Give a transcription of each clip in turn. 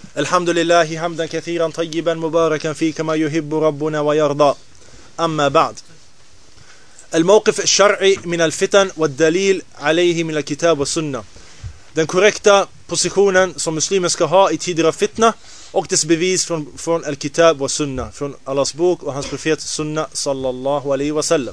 الحمد لله حمدا كثيرا طيبا مباركا فيه كما يحب ربنا ويرضى. أما بعد. الموقف الشرعي من الفتن والدليل عليه من الكتاب والسنة. Den korrekta positionen som muslimer ska ha i tider av fitna och dess bevis från al-kitab och sunna, från Allahs bok och hans profet sunna sallallahu alaihi wasallam.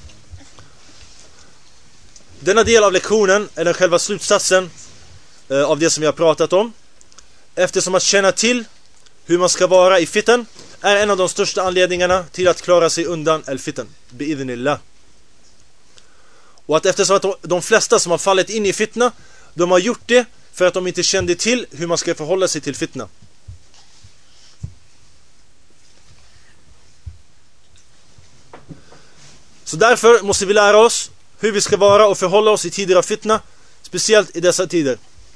Denna del av lektionen är den själva slutsatsen av det som vi har pratat om. Eftersom att känna till hur man ska vara i fittan är en av de största anledningarna till att klara sig undan al-fittan bi'idhnillah. Och att eftersom att de flesta som har fallit in i fitna, de har gjort det för att de inte kände till hur man ska förhålla sig till fitna. Så därför måste vi lära oss hur vi ska vara och förhålla oss i tider av fitna, speciellt i dessa tider.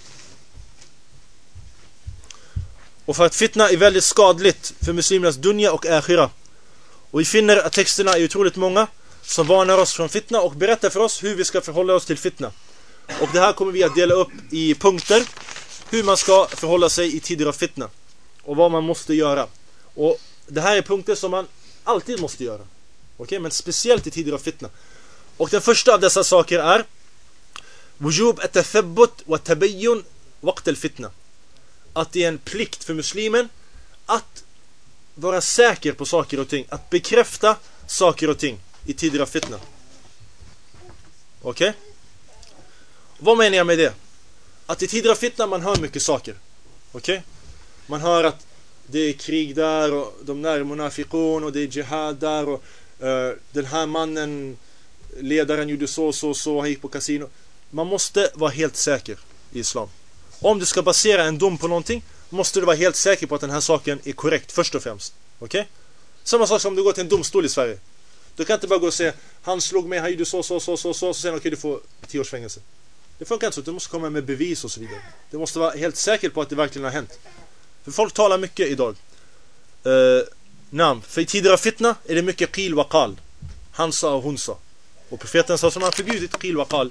Och för att fitna är väldigt skadligt för muslimernas dunya och akhira. Och vi finner att texterna är otroligt många som varnar oss från fitna och berättar för oss hur vi ska förhålla oss till fitna. Och det här kommer vi att dela upp i punkter, hur man ska förhålla sig i tider av fitna och vad man måste göra. Och det här är punkter som man alltid måste göra. Okej, men speciellt i tider av fitna. Och den första av dessa saker är wujub at-tathabbut wa tabayyun waqt al-fitna. Att det är en plikt för muslimen att vara säker på saker och ting, att bekräfta saker och ting i tider av fitna. Okej? Vad menar jag med det? Att i tider av fitna man hör mycket saker. Okej? Man hör att det är krig där och de där är munafiqun och det är jihad där och den här mannen, ledaren gjorde så, han gick på kasino. Man måste vara helt säker i islam. Om du ska basera en dom på någonting, måste du vara helt säker på att den här saken är korrekt först och främst. Okej? Samma sak som om du går till en domstol i Sverige. Du kan inte bara gå och säga han slog mig, han gjorde så sen okej, du får 10 års fängelse. Det funkar inte så, du måste komma med bevis och så vidare. Du måste vara helt säker på att det verkligen har hänt. För folk talar mycket idag. För i tider av fitna är det mycket qil wa qal. Han sa och hon sa. Och profeten sa som han förbjudit qil wa qal.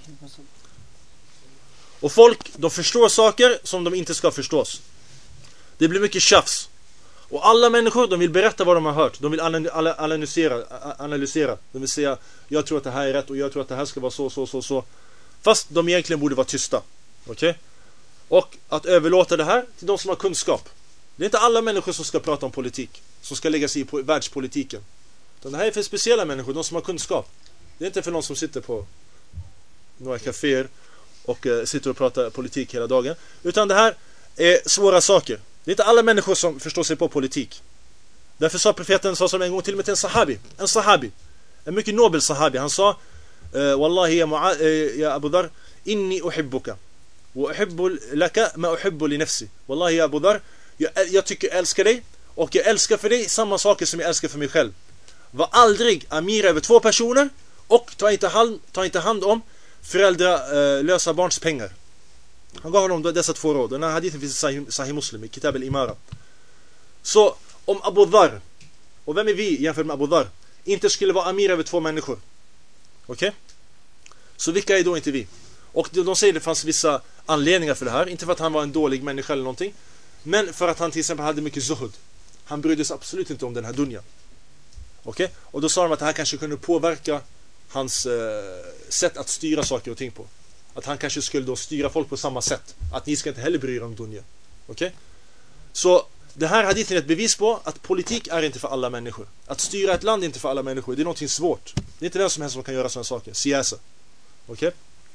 Och folk, de förstår saker som de inte ska förstås. Det blir mycket tjafs. Och alla människor, de vill berätta vad de har hört. De vill analysera. De vill säga, jag tror att det här är rätt och jag tror att det här ska vara så. Fast de egentligen borde vara tysta. Okej? Och att överlåta det här till de som har kunskap. Det är inte alla människor som ska prata om politik, som ska lägga sig i världspolitiken. Utan det här är för speciella människor, de som har kunskap. Det är inte för någon som sitter på några kaféer och sitter och pratar politik hela dagen. Utan det här är svåra saker. Det är inte alla människor som förstår sig på politik. Därför sa profeten som en gång till och med till en sahabi. En mycket nobel sahabi. Han sa Wallahi ya Abu Dhar, inni uhibbuka wa uhibbu laka ma uhibbu li nafsi. Wallahi ya Abu Dhar, jag tycker jag älskar dig och jag älskar för dig samma saker som jag älskar för mig själv. Var aldrig amir över 2 personer och ta inte hand om föräldralösa barns pengar. Han gav honom dessa 2 råd. Den här hadithen finns i Sahih Muslim i Kitab al-Imara. Så om Abu Dhar, och vem är vi jämfört med Abu Dhar, inte skulle vara amir över 2 människor. Okej? Så vilka är då inte vi? Och de säger det fanns vissa anledningar för det här. Inte för att han var en dålig människa eller någonting, men för att han till exempel hade mycket zuhud. Han brydde sig absolut inte om den här dunjan. Okej? Och då sa de att det här kanske kunde påverka hans sätt att styra saker och ting på. Att han kanske skulle då styra folk på samma sätt. Att ni ska inte heller bry er om dunja. Okej? Så det här hadithen är ett bevis på att politik är inte för alla människor. Att styra ett land är inte för alla människor. Det är någonting svårt. Det är inte vem som helst som kan göra sådana saker. Siasa. Okej?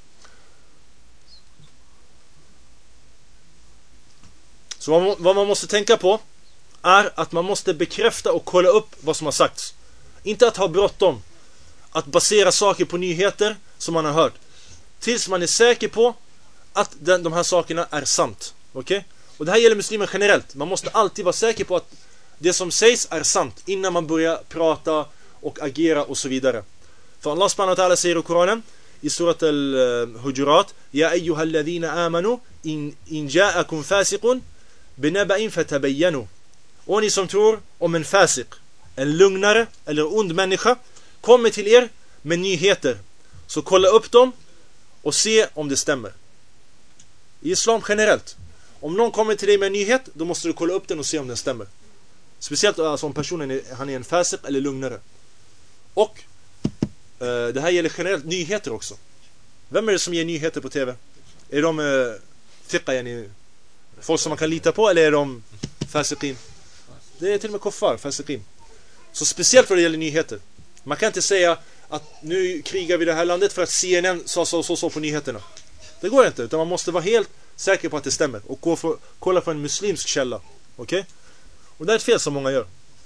Så vad man måste tänka på är att man måste bekräfta och kolla upp vad som har sagts. Inte att ha bråttom. Att basera saker på nyheter som man har hört. Tills man är säker på att de här sakerna är sant. Okej? Och det här gäller muslimer generellt. Man måste alltid vara säker på att det som sägs är sant innan man börjar prata och agera och så vidare. För Allah subhanahu wa ta'ala säger i Koranen i surat al-Hujurat: Ja ayyuhalladhina amanu in ja'akum fasiqun binaba'in fatabayyanu. Och ni som tror, om en fasiq, en lugnare eller ond människa kommer till er med nyheter, så kolla upp dem och se om det stämmer. I islam generellt. Om någon kommer till dig med en nyhet, då måste du kolla upp den och se om den stämmer. Speciellt alltså, om personen han är en fasiq eller lugnare. Och det här gäller generellt nyheter också. Vem är det som ger nyheter på tv? Är de folk som man kan lita på, eller är de fasiqin? Det är till och med kuffar, fasiqin. Så speciellt för det gäller nyheter. Man kan inte säga att nu krigar vi det här landet för att CNN sa så på nyheterna. Det går inte, utan man måste vara helt säker på att det stämmer och kolla för en muslimsk källa. Okej? Och det är ett fel som många gör.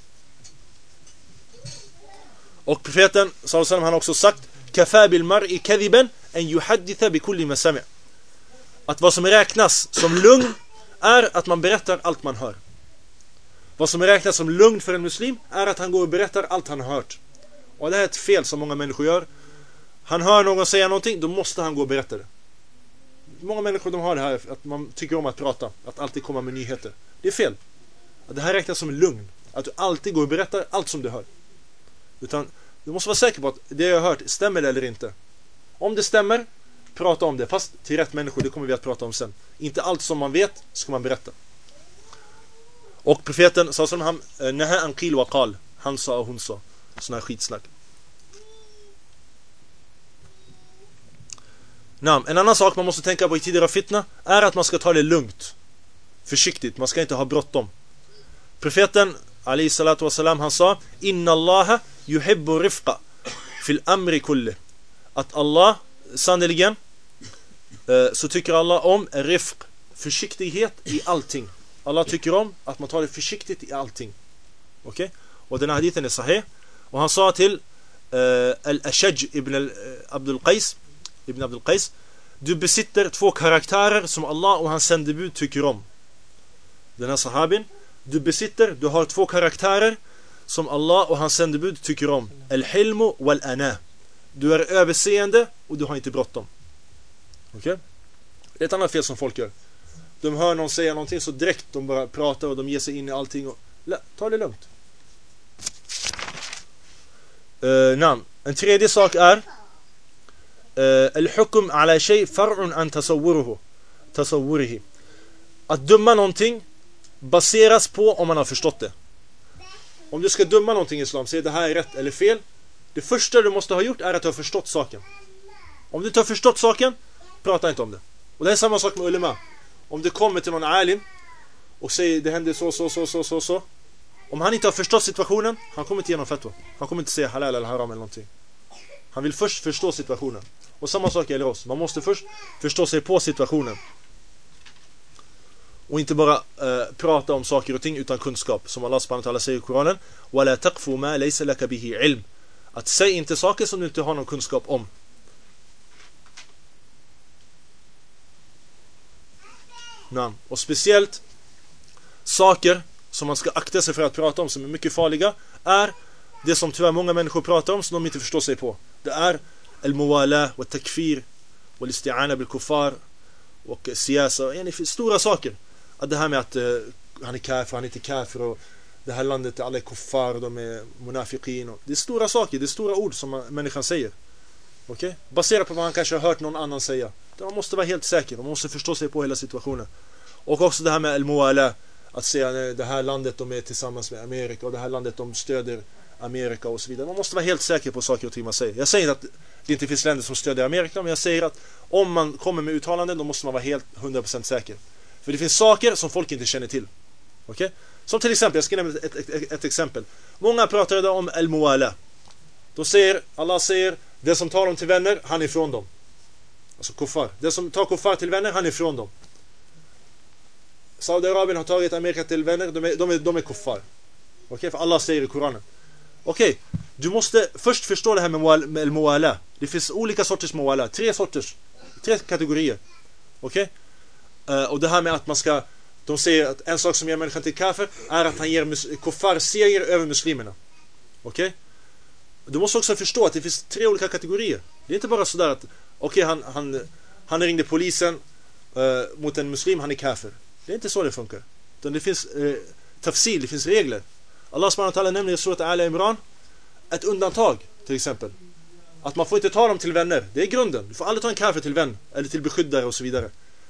Och profeten sallallahu alaihi wasallam, han har också sagt: "Kafa bil mar'i kadhiban an yuhadditha bi kulli ma sami'." Att vad som räknas som lugn är att man berättar allt man hör. Vad som räknas som lugn för en muslim är att han går och berättar allt han har hört. Och det här är ett fel som många människor gör. Han hör någon säga någonting, då måste han gå och berätta det. Många människor, de har det här att man tycker om att prata, att alltid komma med nyheter. Det är fel. Att det här räknas som lugn. Att du alltid går och berättar allt som du hör. Utan du måste vara säker på att det jag har hört stämmer eller inte. Om det stämmer, prata om det. Fast till rätt människor, det kommer vi att prata om sen. Inte allt som man vet ska man berätta. Och profeten sa som han naha an qil wa qal. Han sa och hon sa. Sån här skitsnack. En annan sak man måste tänka på i tider av fitna är att man ska ta det lugnt. Försiktigt, man ska inte ha bråttom. Profeten alayhi salatu wasalam, han sa: "Inna Allaha yuhibbu rifqa fil amri kulli." Att Allah, sannoliken så tycker Allah om rifq, försiktighet i allting. Allah tycker om att man tar det försiktigt i allting. Okej? Och den här hadithen är sahih. Och han sa till Al-Ashaj ibn Abdul Qais: "Du besitter två karaktärer som Allah och hans sändebud tycker om." Den här sahabin: du har två karaktärer som Allah och hans sändebud tycker om. Al-Hilmu wal-Ana. Du är överseende och du har inte bråttom. Okej? Det är ett annat fel som folk gör. De hör någon säga någonting, så direkt de bara pratar och de ger sig in i allting. Ta det lugnt. En tredje sak är al-hukm ala shay far'un an tasawwurihi. Att döma någonting baseras på om man har förstått det. Om du ska döma någonting i islam, säg det här är rätt eller fel. Det första du måste ha gjort är att du har förstått saken. Om du inte har förstått saken, prata inte om det. Och det är samma sak med ulema. Om du kommer till någon alim och säger det hände så. Om han inte har förstått situationen, han kommer inte ge någon fatwa. Han kommer inte säga halal eller haram eller någonting. Han vill först förstå situationen. Och samma sak gäller oss. Man måste först förstå sig på situationen. Och inte bara prata om saker och ting utan kunskap. Som Allah subhanahu wa ta'ala säger i Koranen: "Wala taqfu ma laysa laka bihi ilm." Att säg inte saker som du inte har någon kunskap om. Och speciellt saker som man ska akta sig för att prata om som är mycket farliga är det som tyvärr många människor pratar om som de inte förstår sig på. Det är al-muwala wa takfir wa al-isti'ana bil kuffar och siyasa, stora saker. Att det här med att han är kafir, han är inte kafir, och det här landet alla är kuffar, de är munafiqin, och det är stora saker, det är stora ord som människan säger. Okej? Baserat på vad han kanske har hört någon annan säga. Man måste vara helt säker, man måste förstå sig på hela situationen. Och också det här med al-muwala, att säga det här landet de är tillsammans med Amerika och det här landet de stöder Amerika och så vidare. Man måste vara helt säker på saker och ting man säger. Jag säger att det inte finns länder som stöder Amerika, men jag säger att om man kommer med uttalanden, då måste man vara helt 100% säker. För det finns saker som folk inte känner till. Okej? Som till exempel, jag ska nämna ett exempel. Många pratar idag om al-muwala. Allah säger, det som tar dem till vänner, han är ifrån dem. Alltså kuffar. Det som tar kuffar till vänner, han är ifrån dem. Saudiarabien har tagit Amerika till vänner, de är kuffar. Okej? För Allah säger i Koranen. Okej, du måste först förstå det här med al-muwala. Det finns olika sorters muwala. Tre kategorier. Okej? Och det här med att man ska, de säger att en sak som gör människan till kafir är att han ger kuffar seger över muslimerna. Okej? Du måste också förstå att det finns tre olika kategorier. Det är inte bara sådär att han ringde polisen mot en muslim, han är kafir. Det är inte så det funkar. Utan det finns tafsil, det finns regler. Allah subhanahu wa ta'ala nämner i surat Al-Imran ett undantag, till exempel. Att man får inte ta dem till vänner. Det är grunden. Du får aldrig ta en kafir till vän eller till beskyddare och så vidare.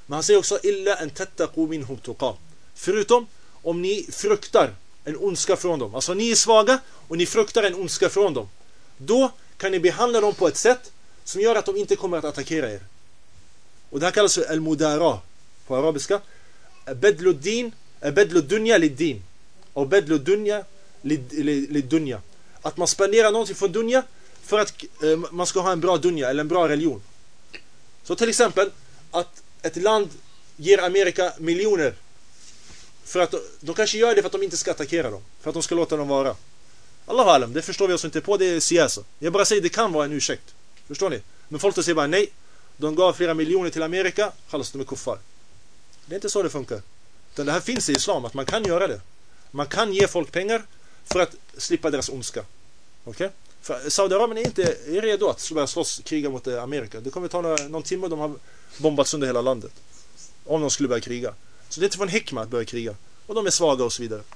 Men han säger också illa en tattaqu minhum tuqa. Förutom om ni fruktar en ondska från dem. Alltså ni är svaga och ni fruktar en ondska från dem. Då kan ni behandla dem på ett sätt som gör att de inte kommer att attackera er. Och det här kallas för al-mudara på arabiska. Badlu dunya lid-din. Och badlu dunya lid-dunya. Att man spenderar någonting från dunya för att man ska ha en bra dunya eller en bra religion. Så till exempel att ett land ger Amerika miljoner för att de kanske gör det för att de inte ska attackera dem, för att de ska låta dem vara. Allahu alam, det förstår vi oss inte på, det är siasa. Jag bara säger det kan vara en ursäkt. Förstår ni? Men folk säger bara nej. De gav flera miljoner till Amerika, kallas de är kuffar. Det är inte så det funkar. Utan det här finns i islam, att man kan göra det. Man kan ge folk pengar för att slippa deras ondska. Okej? För Saudiarabien är inte redo att börja slåss, kriga mot Amerika. Det kommer ta någon timme och de har bombats under hela landet. Om de skulle börja kriga. Så det är inte för en hikma att börja kriga. Och de är svaga och så vidare.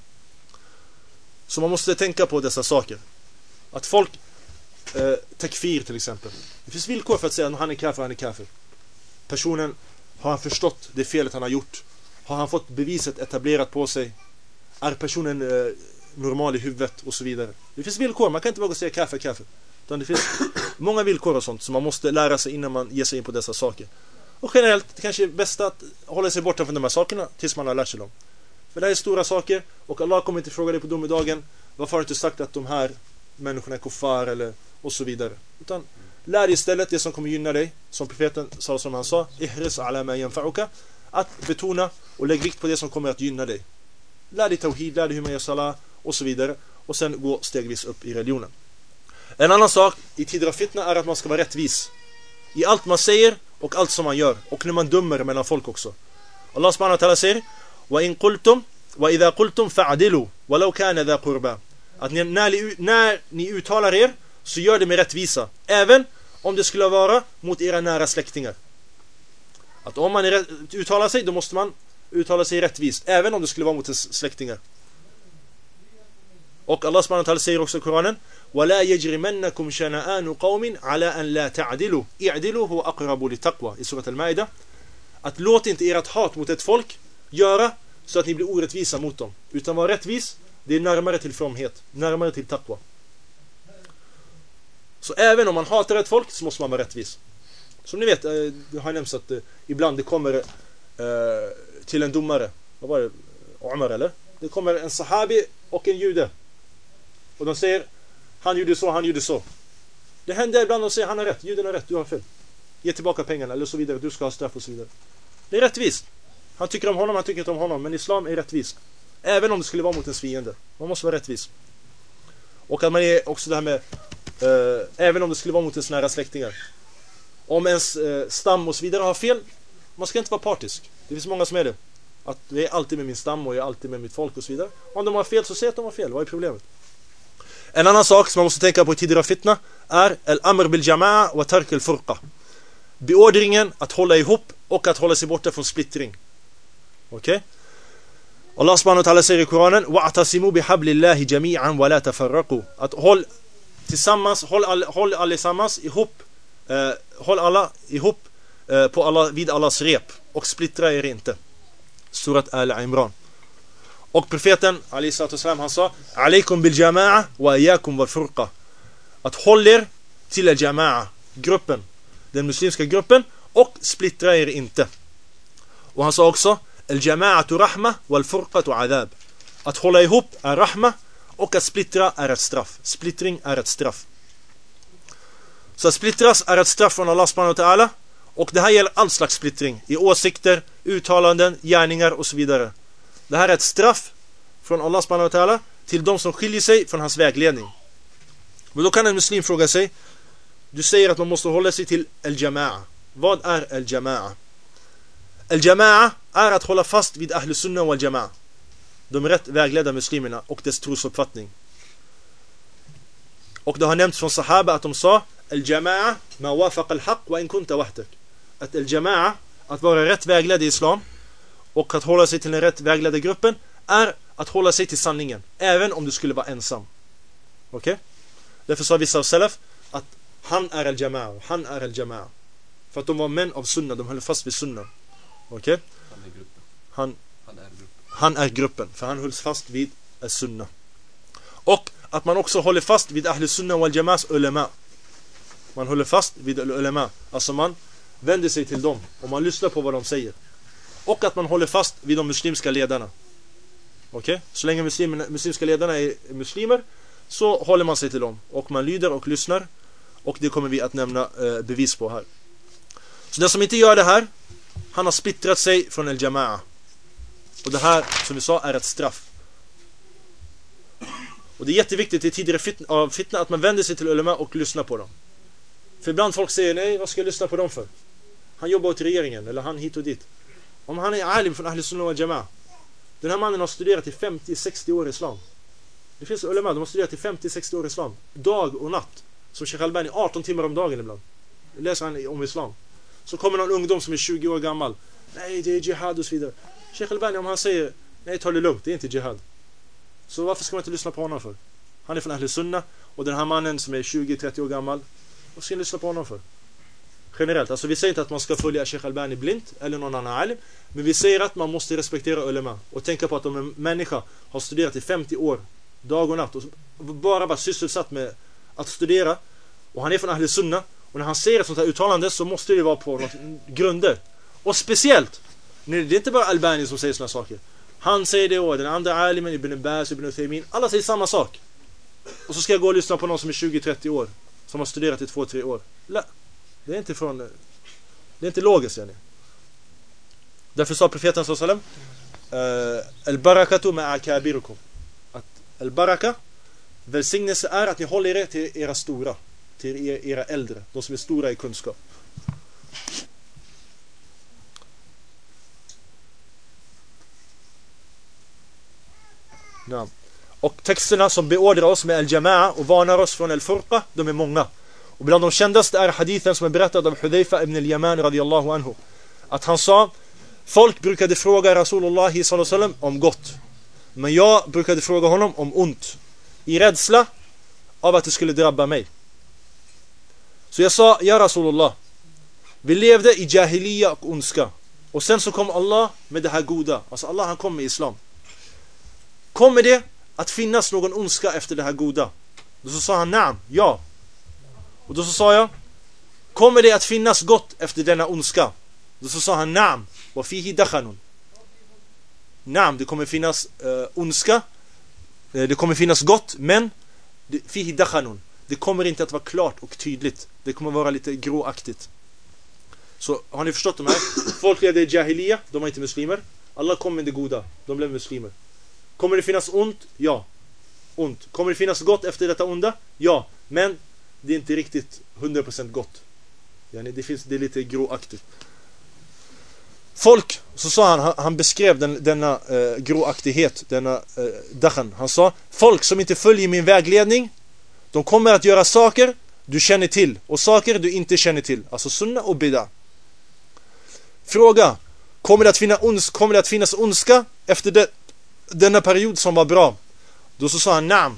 Så man måste tänka på dessa saker. Att folk takfir till exempel. Det finns villkor för att säga att han är kafir, han är kafir. Personen, har han förstått det felet han har gjort? Har han fått beviset etablerat på sig? Är personen normal i huvudet och så vidare? Det finns villkor, man kan inte bara säga kafir. Utan det finns många villkor och sånt som man måste lära sig innan man ger sig in på dessa saker. Och generellt, det kanske är bäst att hålla sig borta från de här sakerna tills man har lärt sig dem. För det här är stora saker och Allah kommer inte fråga dig på domedagen varför har du inte sagt att de här människorna är kuffar eller och så vidare. Utan lär istället det som kommer gynna dig, som profeten som han sa, ihris ala ma yanfa'uka, att betona och lägg vikt på det som kommer att gynna dig. Lär dig tawhid, lär dig hur man gör salah och så vidare och sen gå stegvis upp i religionen. En annan sak i tider av fitna är att man ska vara rättvis i allt man säger och allt som man gör och när man dömer mellan folk också. Allah subhanahu wa ta'ala säger wa in qultum wa idha qultum fa'dilu walau kana dha qurba. Att när ni uttalar er så gör det med rättvisa, även om det skulle vara mot era nära släktingar. Att om man uttalar sig, då måste man uttala sig rättvist, även om det skulle vara mot ens släktingar. Och Allah subhanahu wa ta'ala säger också i Koranen وَلَا يَجْرِمَنَّكُمْ شَنَآنُ قَوْمٍ عَلَىٰ أَنْ لَا تَعْدِلُوا اِعْدِلُوا هُوَ أَقْرَبُ لِتَقْوَى i surat al-Maida. Att låt inte ert hat mot ett folk göra så att ni blir orättvisa mot dem, utan var rättvis, det är närmare till fromhet, närmare till taqwa. Så även om man hatar ett folk så måste man vara rättvis. Som ni vet, det har nämnts att ibland det kommer till en domare, vad var det, Umar eller? Det kommer en sahabi och en jude och de säger han gjorde så. Det händer ibland de säger han har rätt, juden har rätt, du har fel. Ge tillbaka pengarna eller så vidare, du ska ha straff och så vidare. Det är rättvist. Han tycker om honom, han tycker inte om honom, men islam är rättvis. Även om det skulle vara mot ens fiende. Man måste vara rättvis. Och att man är också det här med även om det skulle vara mot ens nära släktingar. Om ens stam och så vidare har fel, man ska inte vara partisk. Det finns många som är det. Att jag är alltid med min stam och jag är alltid med mitt folk och så vidare. Om de har fel så säg att de har fel, vad är problemet? En annan sak som man måste tänka på i tider av fitna är al-amr bil jama'a wa tark al-furqa. Beordringen att hålla ihop och att hålla sig borta från splittring. Okej? Allah subhanahu wa ta'ala säger i Koranen wa'tasimu bihablillahi jami'an wa la tafarraqu. Att håll tillsammans, håll allesammans ihop, håll alla ihop på alla, vid allas rep och splittra er inte. Surat Al-Imran. Och profeten alayhi salatu wasalam, han sa alaykum bil jama'a wa iyyakum wal furqa. Att håll er till al-jama'a, gruppen, den muslimska gruppen, och splittra er inte. Och han sa också al-jama'atu rahma wal furqatu adab. Att hålla ihop är rahma och att splittra är ett straff. Splittring är ett straff. Så att splittras är ett straff från Allah subhanahu wa ta'ala. Och det här gäller all slags splittring i åsikter, uttalanden, gärningar och så vidare. Det här är ett straff från Allah subhanahu wa ta'ala till de som skiljer sig från hans vägledning. Men då kan en muslim fråga sig, du säger att man måste hålla sig till al-jama'a. Vad är al-jama'a? Al-jama'a är att hålla fast vid ahl sunnah wal jama'a. De rätt vägledda muslimerna och dess trosuppfattning. Och det har nämnts från sahaba att de sa al-jama'a ma wafaq al-haq wa in kunta wahdak. Att al-jama'a, att vara rätt vägledd i islam och att hålla sig till den rätt vägledda gruppen, är att hålla sig till sanningen även om du skulle vara ensam. Okej? Därför sa vissa av salaf att han är al-jama'a, han är al-jama'a. För att de var män av sunnah, de höll fast vid sunnah. Okej? Han är gruppen. Han är gruppen. För han hölls fast vid as-sunnah. Och att man också håller fast vid Ahl Sunnah wal Jama'as ulama. Man håller fast vid ulama. Alltså man vänder sig till dem och man lyssnar på vad de säger. Och att man håller fast vid de muslimska ledarna. Okej? Så länge muslimska ledarna är muslimer så håller man sig till dem. Och man lyder och lyssnar. Och det kommer vi att nämna bevis på här. Så den som inte gör det här, han har splittrat sig från al-Jama'a. Och det här, som vi sa, är ett straff. Och det är jätteviktigt i tidigare fitna att man vänder sig till ulama och lyssnar på dem. För ibland folk säger, nej, vad ska jag lyssna på dem för? Han jobbar åt regeringen, eller han hit och dit. Om han är alim från Ahl Sunnah wal Jama'a, den här mannen har studerat i 50-60 år islam. Det finns ulama, de har studerat i 50-60 år islam. Dag och natt. Som Sheikh Albani, 18 timmar om dagen ibland. Läser han om islam. Så kommer någon ungdom som är 20 år gammal. Nej, det är jihad och så vidare. Sheikh Albani, om han säger, nej, ta det lugnt, det är inte jihad. Så varför ska man inte lyssna på honom för? Han är från Ahl Sunnah. Och den här mannen som är 20-30 år gammal, vad ska jag lyssna på honom för? Generellt, alltså vi säger inte att man ska följa Sheikh Albani blint eller någon annan alim, men vi säger att man måste respektera ulama och tänka på att om en människa har studerat i 50 år, dag och natt, och bara sysselsatt med att studera, och han är från Ahl Sunnah, och när han säger ett sånt här uttalande så måste det vara på något grunder. Och speciellt, det är inte bara Albani som säger såna saker. Han säger det, och den andra alimen, Ibn Baz, Ibn Uthaymin, alla säger samma sak. Och så ska jag gå och lyssna på någon som är 20-30 år, som har studerat i 2-3 år. Det är inte från, det är inte logiskt, yani. Därför sa profeten sallallahu alaihi wasallam, al-barakatu ma'a akabirukum. Att al-baraka, välsignelse, är att ni håller er till era stora, till era äldre, de som är stora i kunskap. Ja. Och texterna som beordrar oss med al-Jama'a och varnar oss från al-Furqa, de är många. Och bland de kändaste är hadithen som är berättad av Hudayfa ibn al-Yaman radiyallahu anhu. Att han sa, folk brukade fråga Rasulullah sallallahu alaihi wasallam om gott, men jag brukade fråga honom om ont, i rädsla av att det skulle drabba mig. Så jag sa, ja Rasulullah, vi levde i jahiliya och ondska, och sen så kom Allah med det här goda. Alltså Allah, han kom med islam. Kommer det att finnas någon ondska efter det här goda? Då så sa han, naam, ja. Och då så sa jag, kommer det att finnas gott efter denna ondska? Då så sa han, naam, wa fihi dakhanun. Naam, det kommer finnas ondska, det kommer finnas gott, men fihi dakhanun, det kommer inte att vara klart och tydligt. Det kommer vara lite gråaktigt. Så har ni förstått de här? Folk levde i jahiliya, de var inte muslimer. Allah kom med det goda, de blev muslimer. Kommer det finnas ont? Ja. Ont. Kommer det finnas gott efter detta onda? Ja. Men det är inte riktigt 100% gott. Yani det är lite gråaktigt. Folk, så sa han beskrev denna gråaktighet, denna dakhan. Han sa, folk som inte följer min vägledning, de kommer att göra saker du känner till och saker du inte känner till. Alltså sunna och bid'a. Fråga, kommer det att finnas ondska efter denna period som var bra? Då så sa han, naam.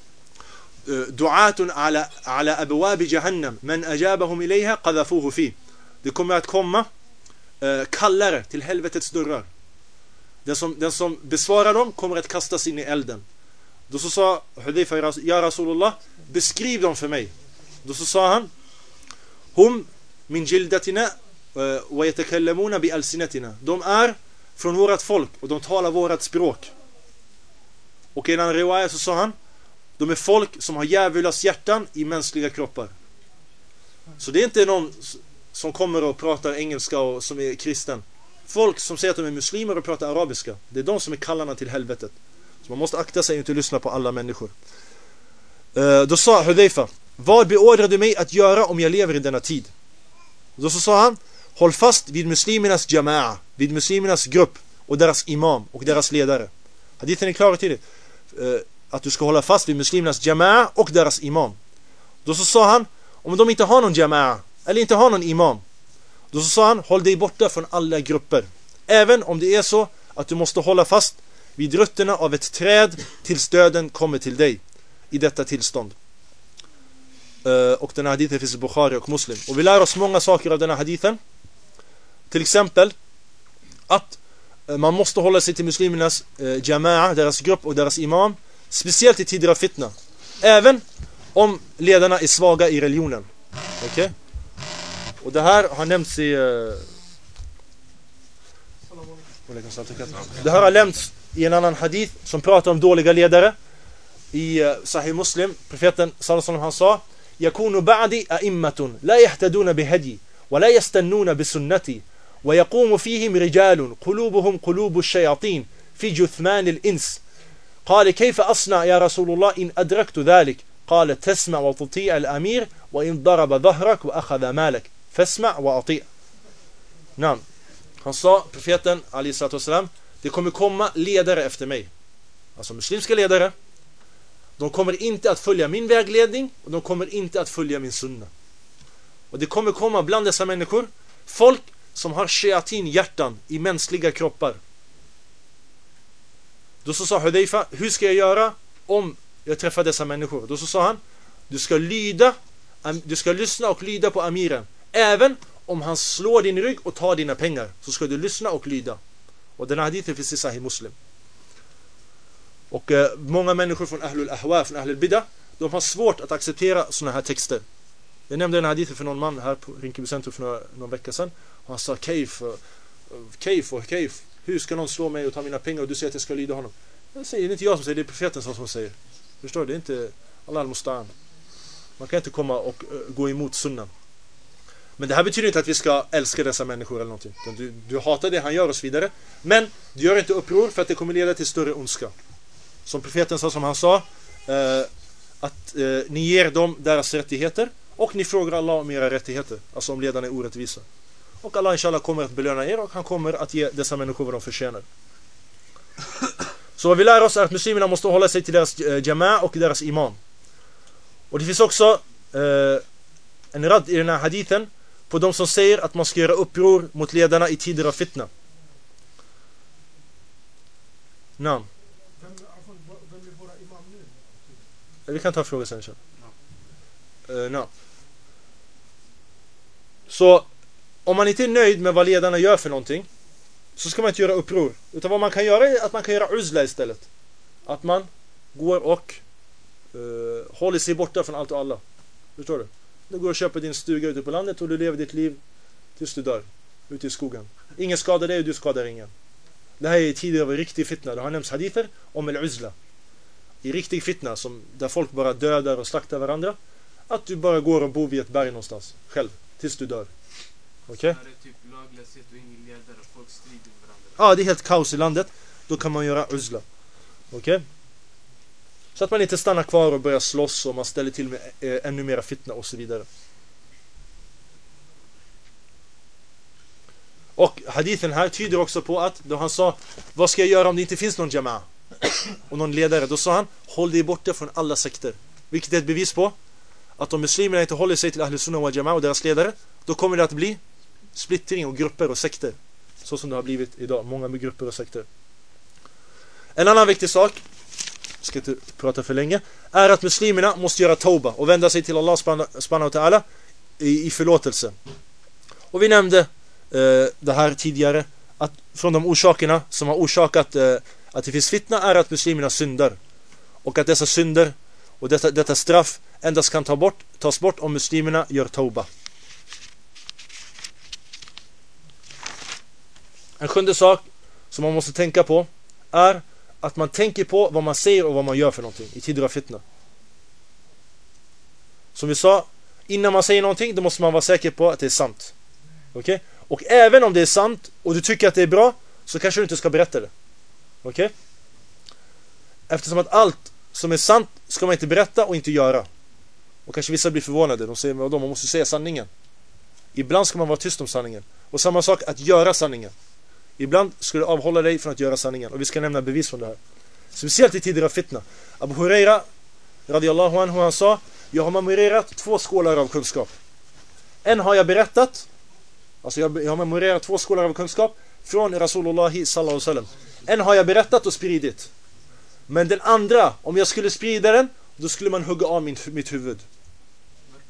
Du'atun ala abwab jahannam, man ajabahum ilayha qadhafuhu fi. Det kommer att komma kallare till helvetets dörrar. Den som besvarar dem kommer att kastas in i elden. Då så sa Hudayfa, ja Rasulullah, beskriv dem för mig. Då så sa han, hum min jildatina wa yatakallamuna bi alsinatina. De är från vårat folk och de talar vårat språk. Och i en annan riwaya så sa han, de är folk som har djävulars hjärtan i mänskliga kroppar. Så det är inte någon som kommer och pratar engelska och som är kristen. Folk som säger att de är muslimer och pratar arabiska, det är de som är kallarna till helvetet. Så man måste akta sig inte att lyssna på alla människor. Då sa Hudayfa, vad beordrar du mig att göra om jag lever i denna tid? Då så sa han, håll fast vid muslimernas jama'a, vid muslimernas grupp och deras imam och deras ledare. Hadithen är klar och tydlig. Att du ska hålla fast vid muslimernas jama'a och deras imam. Då så sa han, om de inte har någon jama'a eller inte har någon imam, då så sa han, håll dig borta från alla grupper. Även om det är så att du måste hålla fast vid rötterna av ett träd tills döden kommer till dig i detta tillstånd. Och den här hadithen finns i Bukhari och Muslim. Och vi lär oss många saker av den här hadithen. Till exempel att man måste hålla sig till muslimernas jama'a, deras grupp och deras imam, speciellt i tider av fitna. Även om ledarna är svaga i religionen. Okej? Och det här har nämnts i det här har nämnts i en annan hadith som pratar om dåliga ledare. I Sahih Muslim, profeten sallallahu alaihi wasallam, han sa: "Yakunu ba'di a'immatun la yahtaduna bihadi wa la yastannuna bisunnati wa yaqumu fihim rijalun qulubuhum qulubu ash-shayatin fi juthman al-ins." قال كيف أصنع يا رسول الله إن أدركت ذلك؟ قال تسمع وتطيع الأمير وإن ضرب ظهرك وأخذ مالك فاسمع وأطيع. نعم. Han sa, profeten Ali sallallahu alaihi wasallam, det kommer komma ledare efter mig. Alltså muslimska ledare. De kommer inte att följa min vägledning och de kommer inte att följa min sunna. Och det kommer komma bland dessa människor folk som har shayatin-hjärtan i mänskliga kroppar. Då så sa Hudayfa: hur ska jag göra om jag träffar dessa människor? Då så sa han: du ska lyssna och lyda på amiren. Även om han slår din rygg och tar dina pengar, så ska du lyssna och lyda. Och den här hadithen finns i Sahih Muslim. Och många människor från Ahlul Ahwa, från Ahlul Bidah, de har svårt att acceptera såna här texter. Jag nämnde den här hadithen för någon man här på Rinkeby centrum för någon vecka sedan. Och han sa: Keif, hur ska någon slå mig och ta mina pengar och du säger att jag ska lyda honom? Jag säger, det är inte jag som säger, det är profeten som säger. Förstår du? Det är inte Allah al-Musta'an. Man kan inte komma och gå emot sunnan. Men det här betyder inte att vi ska älska dessa människor eller någonting. Du hatar det han gör och så vidare. Men du gör inte uppror, för att det kommer leda till större ondska. Som profeten sa, som han sa, att ni ger dem deras rättigheter och ni frågar Allah om era rättigheter. Alltså om ledarna är orättvisa. Och Allah inshallah kommer att belöna er och han kommer att ge dessa människor vad de förtjänar. Så vad vi lär oss är att muslimerna måste hålla sig till deras jama'a och deras imam. Och det finns också en rad i den här hadithen på de som säger att man ska göra uppror mot ledarna i tider av fitna. Vem är våra imam nu? Vi kan ta frågan sen. Så om man inte är nöjd med vad ledarna gör för någonting, så ska man inte göra uppror. Utan vad man kan göra är att man kan göra uzla istället. Att man går och håller sig borta från allt och alla. Förstår du? Du går och köper din stuga ute på landet och du lever ditt liv tills du dör. Ute i skogen. Ingen skadar dig och du skadar ingen. Det här är tider av riktig fitna. Det har nämnts hadither om al-uzla. I riktig fitna, där folk bara dödar och slaktar varandra. Att du bara går och bor vid ett berg någonstans. Själv. Tills du dör. Okej? Det är typ laglöshet och ingen ledare. Folk strider med varandra. Ja, det är helt kaos i landet. Då kan man göra uzla. Okej? Så att man inte stannar kvar och börjar slåss och man ställer till med ännu mera fitna och så vidare. Och hadithen här tyder också på att då han sa: vad ska jag göra om det inte finns någon jama'a och någon ledare? Då sa han: håll dig borta från alla sekter. Vilket är ett bevis på att om muslimerna inte håller sig till Ahlus Sunnah wal Jama'a och deras ledare, då kommer det att bli splittring och grupper och sekter. Så som det har blivit idag. Många med grupper och sekter. En annan viktig sak, jag ska inte prata för länge, är att muslimerna måste göra tauba och vända sig till Allah subhanahu wa ta'ala i förlåtelse. Och vi nämnde det här tidigare, att från de orsakerna som har orsakat att det finns fitna är att muslimerna syndar. Och att dessa synder och detta straff endast kan tas bort om muslimerna gör tauba. En sjunde sak som man måste tänka på är att man tänker på vad man säger och vad man gör för någonting i tider av fitna. Som vi sa, innan man säger någonting, då måste man vara säker på att det är sant. Okej? Och även om det är sant och du tycker att det är bra, så kanske du inte ska berätta det. Okej? Eftersom att allt som är sant ska man inte berätta och inte göra. Och kanske vissa blir förvånade. De säger, man måste säga sanningen. Ibland ska man vara tyst om sanningen. Och samma sak att göra sanningen. Ibland ska du avhålla dig från att göra sanningen. Och vi ska nämna bevis från det här. Speciellt i tider av fitna. Abu Huraira radiyallahu anhu, han sa: jag har memorerat 2 skålar av kunskap. En har jag berättat. Alltså jag har memorerat 2 skålar av kunskap från Rasulullah sallallahu alaihi wasallam. En har jag berättat och spridit. Men den andra, om jag skulle sprida den, då skulle man hugga av mitt huvud.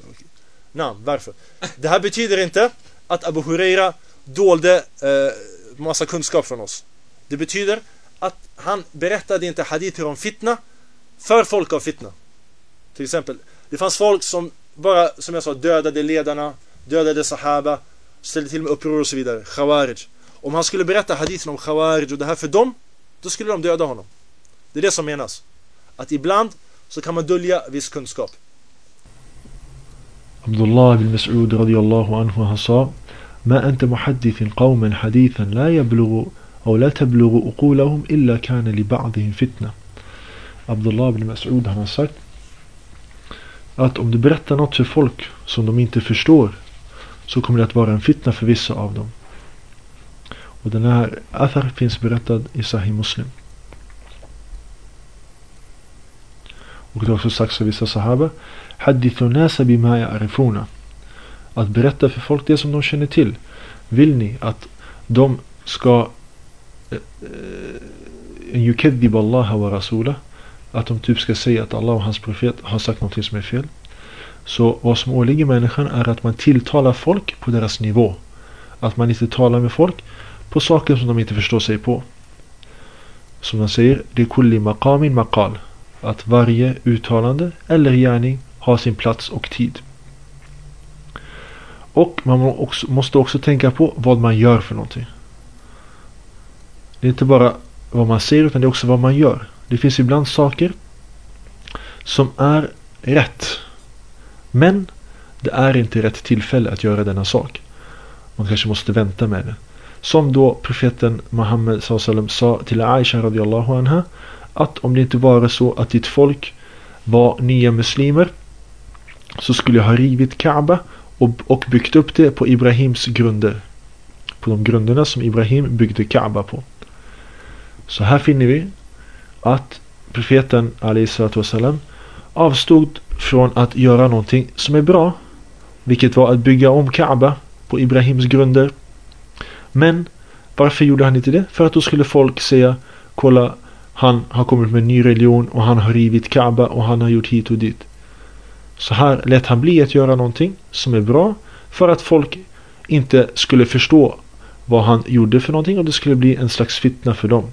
Varför? Det här betyder inte att Abu Huraira dolde massa kunskap från oss. Det betyder att han berättade inte hadither om fitna för folk av fitna. Till exempel, det fanns folk som bara, som jag sa, dödade ledarna, dödade sahaba, ställde till med uppror och så vidare. Khawarij. Om han skulle berätta hadithen om Khawarij och det här för dem, då skulle de döda honom. Det är det som menas. Att ibland så kan man dölja viss kunskap. Abdullah bin Mas'ud radiyallahu anhu, han sa: "Ma anta muhaddithin qawman hadithan la yablughu aw la tablughu uqulahum illa kana li ba'dihim fitna." Abdullah bin Mas'ud, han har sagt att om du berättar något för folk som de inte förstår, så kommer det att vara en fitna för vissa av dem. Och den här athar finns berättad i Sahih Muslim. Och det har också sagts av vissa sahaba: "Hadithu nasa bima ya'rifuna." Att berätta för folk det som de känner till. Vill ni att de ska yukadhib Allah wa rasulah, att de typ ska säga att Allah och hans profet har sagt något som är fel, så vad som åligger människan är att man tilltalar folk på deras nivå. Att man inte talar med folk på saker som de inte förstår sig på. Som man säger, det är kulli maqamin maqal. Att varje uttalande eller gärning har sin plats och tid. Och man måste också tänka på vad man gör för någonting. Det är inte bara vad man säger, utan det är också vad man gör. Det finns ibland saker som är rätt, men det är inte rätt tillfälle att göra denna sak. Man kanske måste vänta med det. Som då profeten Muhammed sallam sa till Aisha radiyallahu anha, att om det inte var så att ditt folk var nya muslimer, så skulle jag ha rivit Kaaba och byggt upp det på Ibrahims grunder. På de grunderna som Ibrahim byggde Kaaba på. Så här finner vi att profeten alaihissalatu avstod från att göra någonting som är bra, vilket var att bygga om Kaaba på Ibrahims grunder. Men varför gjorde han inte det? För att då skulle folk säga: kolla, han har kommit med en ny religion och han har rivit Kaaba och han har gjort hit och dit. Så här lät han bli att göra någonting som är bra, för att folk inte skulle förstå vad han gjorde för någonting, och det skulle bli en slags fitna för dem.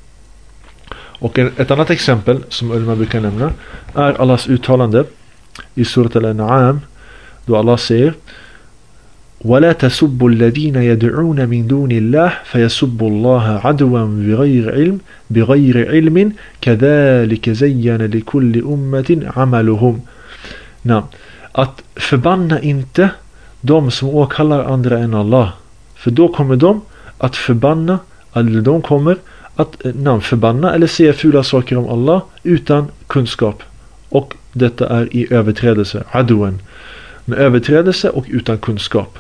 Och ett annat exempel som ulama brukar nämna är Allahs uttalande i surat al-An'am, då Allah säger: وَلَا تَسُبُّوا الَّذِينَ يَدْعُونَ مِن دُونِ اللَّهِ فَيَسُبُّوا اللَّهَ عَدْوًا بِغَيْرِ عِلْمٍ كَذَلِكَ زَيَّنَ لِكُلِّ أُمَّةٍ عَمَلُهُمْ. Att förbanna inte de som åkallar andra än Allah, för då kommer de att förbanna, eller de kommer att förbanna eller säga fula saker om Allah utan kunskap. Och detta är i överträdelse, adwan, med överträdelse och utan kunskap.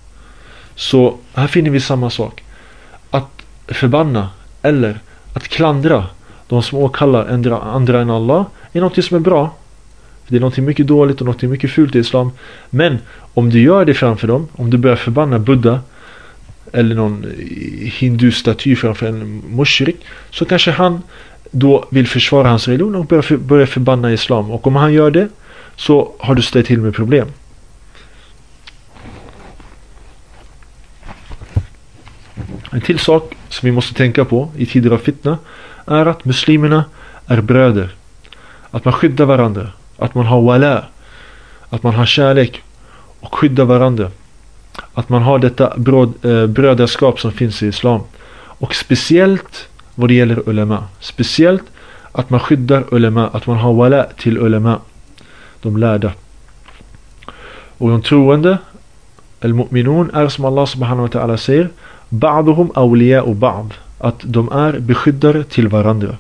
Så här finner vi samma sak. Att förbanna eller att klandra de som åkallar andra än Allah är något som är bra. Det är något mycket dåligt och något mycket fult i islam. Men om du gör det framför dem, om du börjar förbanna Buddha eller någon hindu-staty framför en mushrik, så kanske han då vill försvara hans religion och börja förbanna islam. Och om han gör det, så har du ställt till med problem. En till sak som vi måste tänka på i tider av fitna är att muslimerna är bröder. Att man skyddar varandra. Att man har wala. Att man har kärlek och skyddar varandra. Att man har detta bröderskap som finns i islam. Och speciellt vad det gäller ulema. Speciellt att man skyddar ulema. Att man har wala till ulema. De lärda. Och de troende, al-mu'minun, är som Allah subhanahu wa ta'ala säger: ba'duhum awliya'u ba'd. Att de är beskyddare till varandra.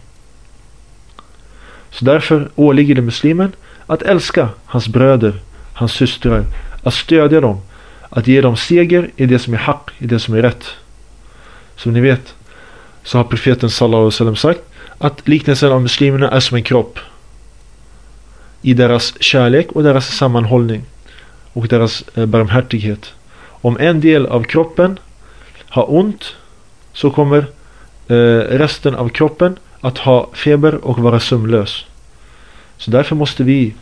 Så därför åligger det muslimen att älska hans bröder, hans systrar, att stödja dem, att ge dem seger i det som är haq, i det som är rätt. Som ni vet, så har profeten sallallahu alaihi wasallam sagt att liknelsen av muslimerna är som en kropp, i deras kärlek och deras sammanhållning och deras barmhärtighet. Om en del av kroppen har ont, så kommer resten av kroppen att ha feber och vara sömnlös. Så därför måste vi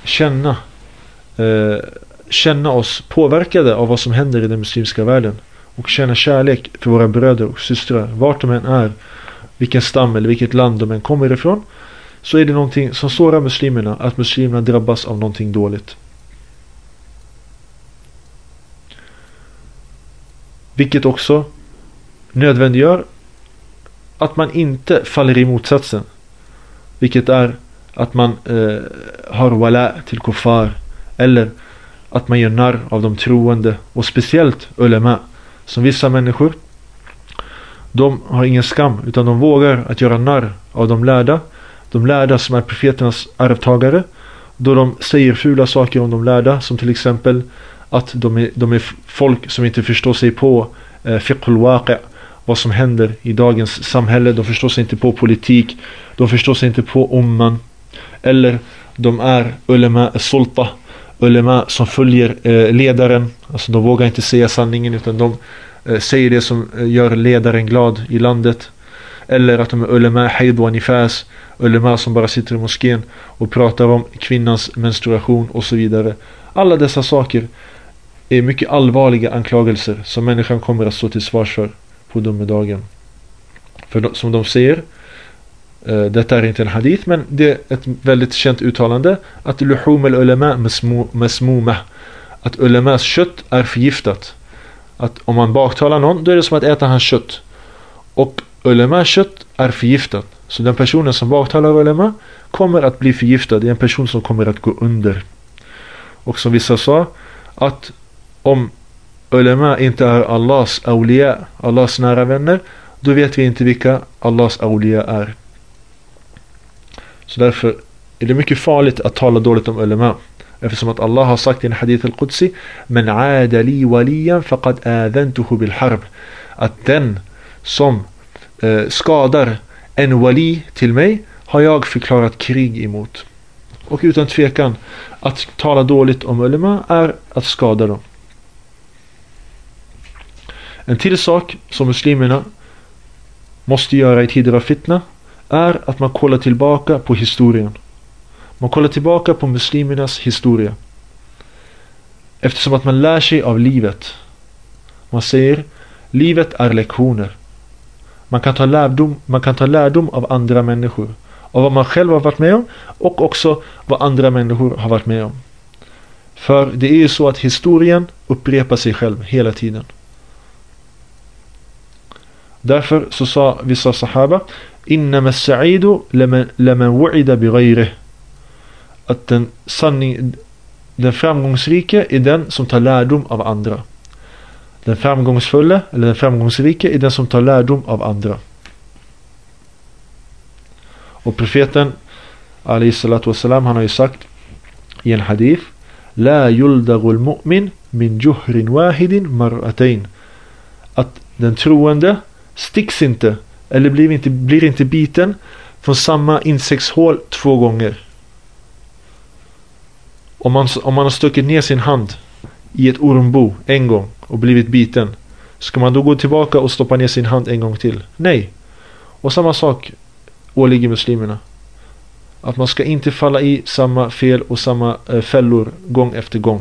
känna oss påverkade av vad som händer i den muslimska världen. och känna kärlek för våra bröder och systrar, vart de än är, vilken stam eller vilket land de än kommer ifrån, så är det någonting som sårar muslimerna, att muslimerna drabbas av någonting dåligt. Vilket också nödvändiggör att man inte faller i motsatsen. Vilket är att man har wala till kuffar, eller att man gör narr av de troende, och speciellt ulema, som vissa människor, de har ingen skam, utan de vågar att göra narr av de lärda som är profeternas arvtagare, då de säger fula saker om de lärda, som till exempel att de är folk som inte förstår sig på fiqh al-waqi', vad som händer i dagens samhälle. De förstår sig inte på politik, de förstår sig inte på umman, eller de är ulema sulta, ulema som följer ledaren, alltså de vågar inte säga sanningen, utan de säger det som gör ledaren glad i landet. Eller att de är ulema haid wa nifas, ulema som bara sitter i moskén och pratar om kvinnans menstruation och så vidare. Alla dessa saker är mycket allvarliga anklagelser som människan kommer att stå till svars för på domedagen. För som de säger, detta är inte en hadith, men det är ett väldigt känt uttalande, att luhum al-ulama masmuma, att ulemas kött är förgiftat. Att om man baktalar någon, då är det som att äta hans kött. Och ulemas kött är förgiftat. Så den personen som baktalar ulema kommer att bli förgiftad. Det är en person som kommer att gå under. Och som vissa sa, att om ulema inte är Allahs awliya, Allahs nära vänner, då vet vi inte vilka Allahs awliya är. Så därför är det mycket farligt att tala dåligt om ulema. Eftersom att Allah har sagt i en hadith al-Qudsi, men aada li waliyan faqad adhantuhu bil harb, att den som skadar en wali till mig har jag förklarat krig emot. Och utan tvekan, att tala dåligt om ulema är att skada dem. En till sak som muslimerna måste göra i tider av fitna är att man kollar tillbaka på historien. Man kollar tillbaka på muslimernas historia. Eftersom att man lär sig av livet. Man säger, livet är lektioner. Man kan ta lärdom av andra människor. Av vad man själv har varit med om, och också vad andra människor har varit med om. För det är ju så att historien upprepar sig själv hela tiden. Därför så sa vissa sahaba, innama as-sa'idu laman wu'ida bighayrihi, att den framgångsrike är den som tar lärdom av andra. Den framgångsfulla eller den framgångsrike är den som tar lärdom av andra. Och profeten alayhi salatu wassalam, han har ju sagt i en hadith, la yuldagul mu'min min juhrin wahidin mar'atayn, att den troende sticks inte eller blir inte biten från samma insektshål 2 gånger. Om man har stuckit ner sin hand i ett ormbo en gång och blivit biten, ska man då gå tillbaka och stoppa ner sin hand en gång till? Nej. Och samma sak åligger muslimerna. Att man ska inte falla i samma fel och samma fällor gång efter gång.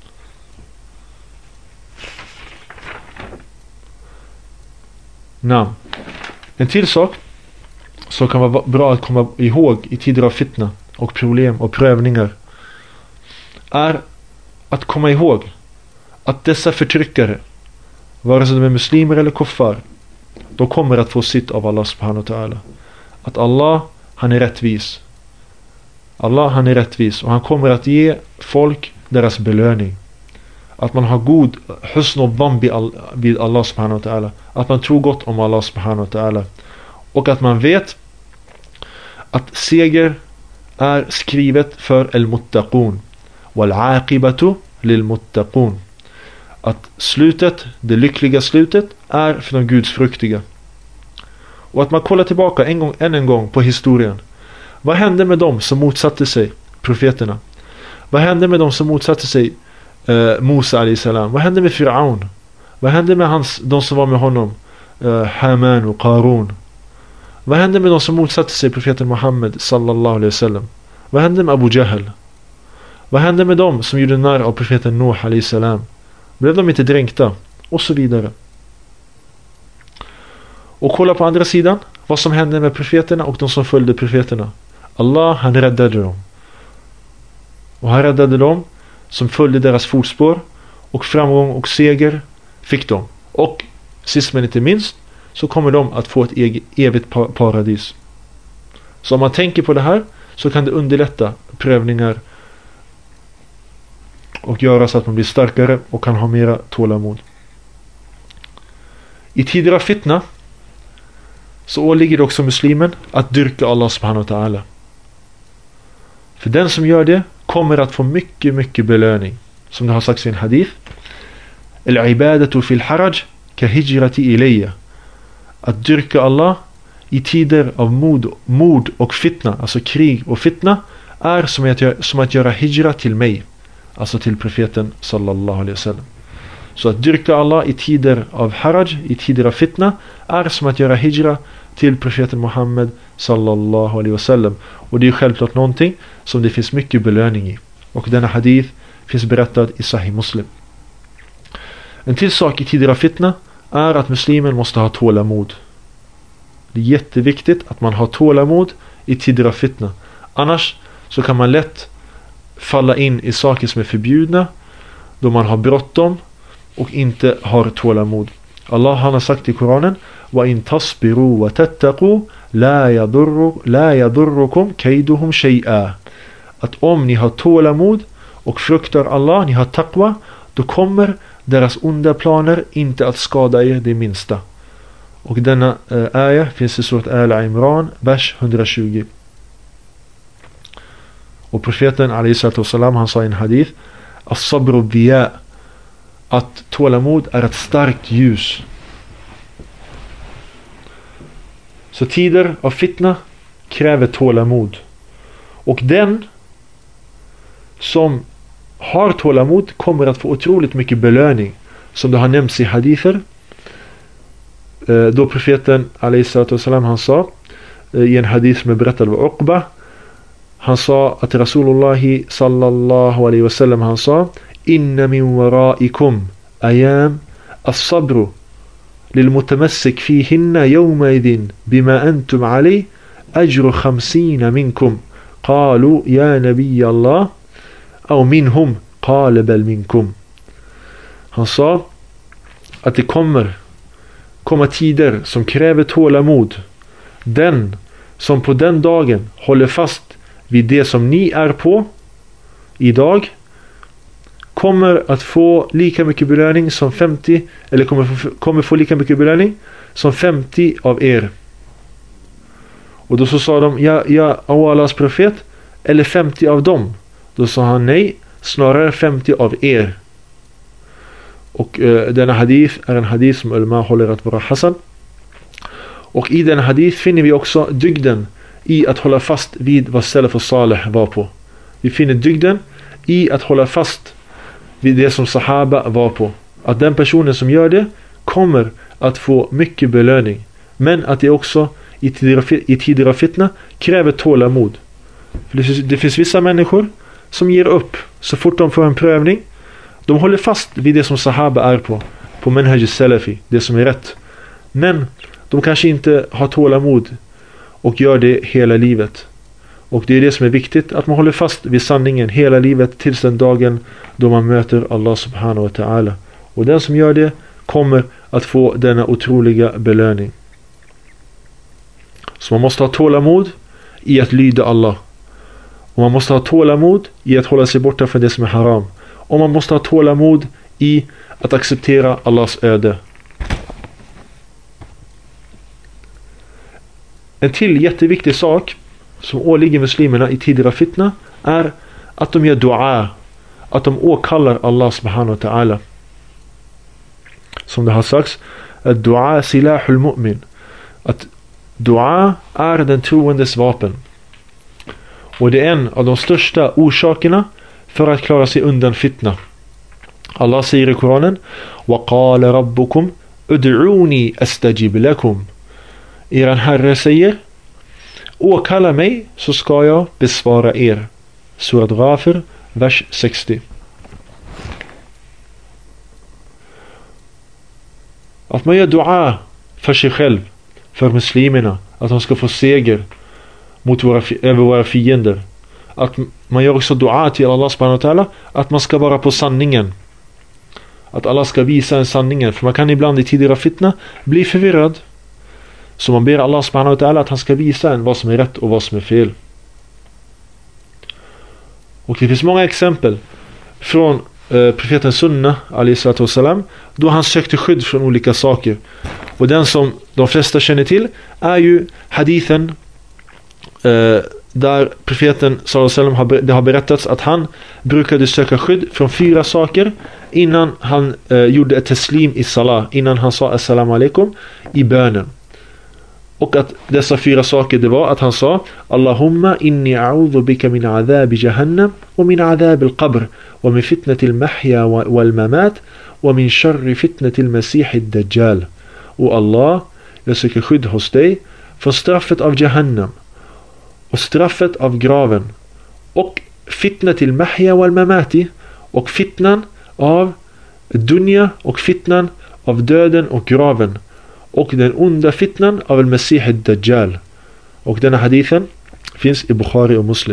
En till sak som kan vara bra att komma ihåg i tider av fitna och problem och prövningar är att komma ihåg att dessa förtryckare, vare sig de är muslimer eller kuffar, de kommer att få sitt av Allah subhanahu wa ta'ala. Att Allah, han är rättvis. Allah, han är rättvis, och han kommer att ge folk deras belöning. Att man har god husn och dhann vid Allah subhanahu wa ta'ala. Att man tror gott om Allah subhanahu wa ta'ala. Och att man vet att seger är skrivet för al-muttaqun. Wal-aqibatu lil-muttaqun. Att slutet, det lyckliga slutet, är för de gudsfruktiga. Och att man kollar tillbaka än en gång på historien. Vad hände med dem som motsatte sig profeterna? Vad hände med dem som motsatte sig Musa alayhi salam? Vad hände med Firaun? Vad hände med de som var med honom? Haman och Qarun. Vad hände med de som motsatte sig profeten Muhammed sallallahu alaihi wasallam? Vad hände med Abu Jahl? Vad hände med dem som gjorde narr av profeten Nuh alayhi salam? Blev de inte dränkta? Och så vidare. Och kolla på andra sidan vad som hände med profeterna och de som följde profeterna. Allah, han räddade dem. Och han räddade dem som följde deras fotspår, och framgång och seger fick de. Och sist men inte minst så kommer de att få ett evigt paradis. Så om man tänker på det här så kan det underlätta prövningar och göra så att man blir starkare och kan ha mera tålamod. I tider av fitna så åligger det också muslimen att dyrka Allah subhanahu wa ta'ala. För den som gör det kommer att få mycket, mycket belöning. Som det har sagts i en hadith. Al-ibadatu fil haraj ka hijrati ilayya. Att dyrka Allah i tider av mord och fitna, alltså krig och fitna, är som att göra hijra till mig. Alltså till profeten sallallahu alaihi wasallam. Så att dyrka Allah i tider av haraj, i tider av fitna, är som att göra hijra till profeten Muhammed sallallahu alaihi wasallam. Och det är självklart någonting som det finns mycket belöning i. Och denna hadith finns berättad i Sahih Muslim. En till sak i tider av fitna är att muslimen måste ha tålamod. Det är jätteviktigt att man har tålamod i tider av fitna. Annars så kan man lätt falla in i saker som är förbjudna då man har bråttom och inte har tålamod. Allah, han har sagt i Koranen: "Wa in tasbiru wa tattaqu la yadurrukum kayduhum shay'a." Att om ni har tålamod och fruktar Allah, ni har taqwa, då kommer deras onda planer inte att skada er det minsta. Och denna ayah finns i surat Al-Imran, vers 120. Och profeten ﷺ, han sa i en hadith: "As-sabru biya", att tålamod är ett starkt ljus. Så tider av fitna kräver tålamod. Och den som har tålamod kommer att få otroligt mycket belöning, som det har nämnts i hadither. Då profeten ﷺ, han sa i en hadith som är berättad av Uqba, han sa att Rasulullah sallallahu alaihi wasallam, han sa: "Inna min waraikum ayam as-sabru lilmutamassik fihinna yawmaidin bima antum alayh ajru 50 minkum." Qalu ya nabiy Allah, aw minhum, qala bal minkum. Han sa att det komma tider som kräver tålamod. Den som på den dagen håller fast vid det som ni är på idag kommer att få lika mycket belöning som 50, eller kommer få lika mycket belöning som 50 av er. Och då så sa de: ja, Allahs profet, eller 50 av dem? Då sa han: nej, snarare 50 av er. Och denna hadith är en hadith som ulama håller att vara hasan. Och i den hadith finner vi också dygden i att hålla fast vid vad Salaf och Salih var på. Vi finner dygden i att hålla fast vid det som Sahaba var på. Att den personen som gör det kommer att få mycket belöning. Men att det också i tider av fitna kräver tålamod. För det finns vissa människor som ger upp så fort de får en prövning. De håller fast vid det som Sahaba är på Manhaj Salafi, det som är rätt. Men de kanske inte har tålamod och gör det hela livet. Och det är det som är viktigt, att man håller fast vid sanningen hela livet tills den dagen då man möter Allah subhanahu wa ta'ala. Och den som gör det kommer att få denna otroliga belöning. Så man måste ha tålamod i att lyda Allah. Och man måste ha tålamod i att hålla sig borta från det som är haram. Och man måste ha tålamod i att acceptera Allahs öde. En till jätteviktig sak som åligger muslimerna i tider av fitna är att de gör dua, att de åkallar Allah subhanahu wa ta'ala. Som det har sagts, att dua silahul mu'min, att dua är den troendes vapen. Och det är en av de största orsakerna för att klara sig undan fitna. Allah säger i Koranen: وَقَالَ رَبُّكُمْ أُدْعُونِي أَسْتَجِبْ لَكُمْ. Eran Herre säger: åkalla mig så ska jag besvara er. Surat Ghafir, vers 60. Att man gör dua för sig själv, för muslimerna, att de ska få seger över våra fiender. Att man gör också dua till Allah subhanahu wa ta'ala att man ska vara på sanningen. Att Allah ska visa en sanningen. För man kan ibland i tider av fitna bli förvirrad. Så man ber Allah subhanahu wa ta'ala att han ska visa en vad som är rätt och vad som är fel. Och det finns många exempel från profeten Sunna alayhi då han sökte skydd från olika saker. Och den som de flesta känner till är ju hadithen där profeten sallallahu det har berättats att han brukade söka skydd från 4 saker innan han gjorde ett taslim i salah, innan han sa assalamu alaikum i bönen. Och att dessa 4 saker det var att han sa Allahumma inni a'udhu bika min adhab jahannam wa min adhab al-qabr wa min fitnati al-mahya wal-mamat wa min sharri fitnati al-masih ad-dajjal. Och Allah, jag söker skydd hos dig från straffet av jahannam och straffet av graven och fitna till mahya wal mamati och fitnan av dunya och fitnan av döden och graven och den onda fitnan av al-masih ad-dajjal. Och denna hadithen finns i Bukhari och Muslim.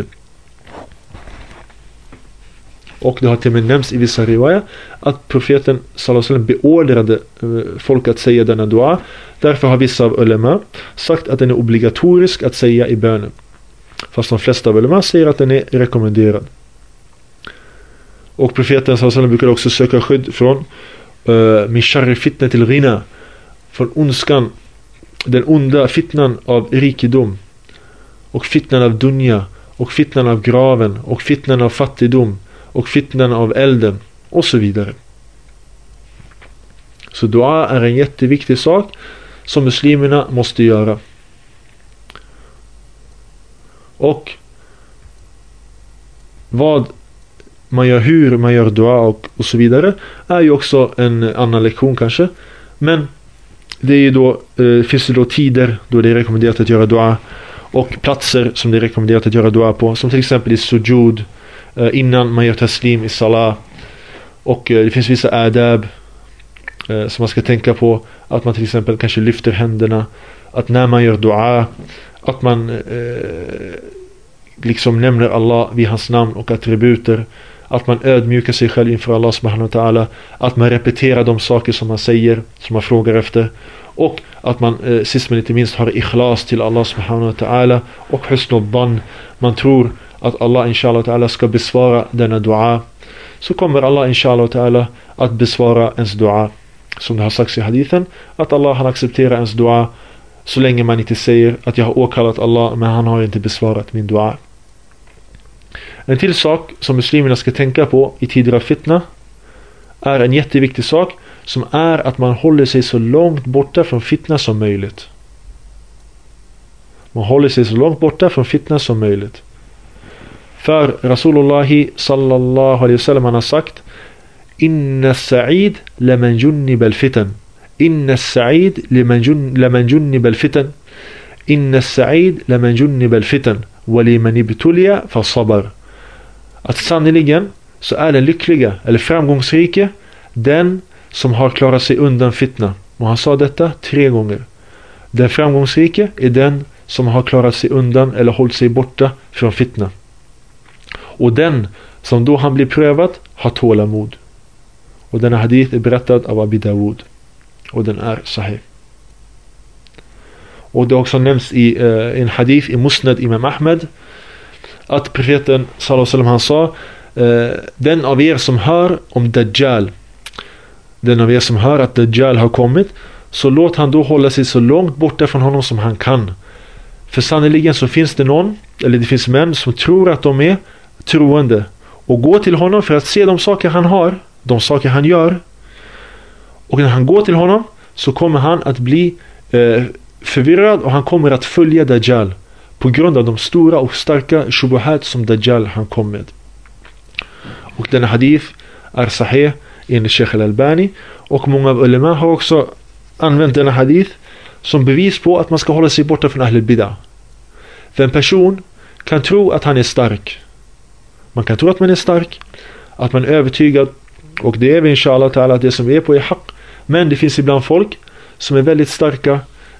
Och det har till och med nämnts i vissa riwaya att profeten sallallahu alaihi wasallam beordrade folk att säga denna dua. Därför har vissa av ulema sagt att den är obligatorisk att säga i bönen. Fast de flesta av ulema säger att den är rekommenderad. Och profeten sallallahu alaihi wasallam brukar också söka skydd från min sharri fitna till ghina, från ondskan, den onda fitnan av rikedom och fitnan av dunya och fitnan av graven och fitnan av fattigdom och fitnan av elden och så vidare. Så dua är en jätteviktig sak som muslimerna måste göra. Och vad man gör, hur man gör dua och så vidare är ju också en annan lektion kanske. Men det är ju då, finns det då tider då det är rekommenderat att göra dua och platser som det är rekommenderat att göra dua på, som till exempel i sujud, innan man gör taslim i salah. Och det finns vissa adab som man ska tänka på, att man till exempel kanske lyfter händerna, att när man gör dua att man liksom nämner Allah vid hans namn och attributer, att man ödmjukar sig själv inför Allah subhanahu wa ta'ala, att man repeterar de saker som man säger, som man frågar efter, och att man sist men inte minst har ikhlas till Allah subhanahu wa ta'ala och husnul dhann, man tror att Allah inshallah ta'ala ska besvara denna dua, så kommer Allah inshallah ta'ala att besvara ens dua, som det har sagts i hadithen att Allah han accepterar ens dua så länge man inte säger att jag har åkallat Allah men han har inte besvarat min dua. En till sak som muslimerna ska tänka på i tider av fitna är en jätteviktig sak, som är att man håller sig så långt borta från fitna som möjligt. Man håller sig så långt borta från fitna som möjligt. För Rasulullah sallallahu alaihi wasallam har sagt: Inna sa'id laman junnib al-fitan. Inna sa'id laman junnib al-fitan. Inna sa'id laman junnib al-fitan. Wa liman ibtuliya fa sabar. Att sannoliken så är den lyckliga eller framgångsrike den som har klarat sig undan fitna. Och han sa detta 3 gånger. Den framgångsrike är den som har klarat sig undan eller hållit sig borta från fitna. Och den som då han blir prövad har tålamod. Och denna hadith är berättad av Abi Dawud. Och den är sahih. Och det också nämns i en hadith i Musnad Imam Ahmed att profeten sallallahu alaihi wasallam han sa: den av er som hör om Dajjal, den av er som hör att Dajjal har kommit, så låt han då hålla sig så långt borta från honom som han kan. För sannoliken så finns det någon, eller det finns män som tror att de är troende och går till honom för att se de saker han har, de saker han gör. Och när han går till honom så kommer han att bli förvirrad och han kommer att följa Dajjal på grund av de stora och starka shubuhat som Dajjal han kom med. Och denna hadith är sahih enligt Sheikh al-Albani, och många av ulema har också använt denna hadith som bevis på att man ska hålla sig borta från Ahl al-Bidah. För en person kan tro att han är stark. Man kan tro att man är stark, att man är övertygad, och det är vi inshallah ta'ala att det som är på är haq. Men det finns ibland folk som är väldigt starka,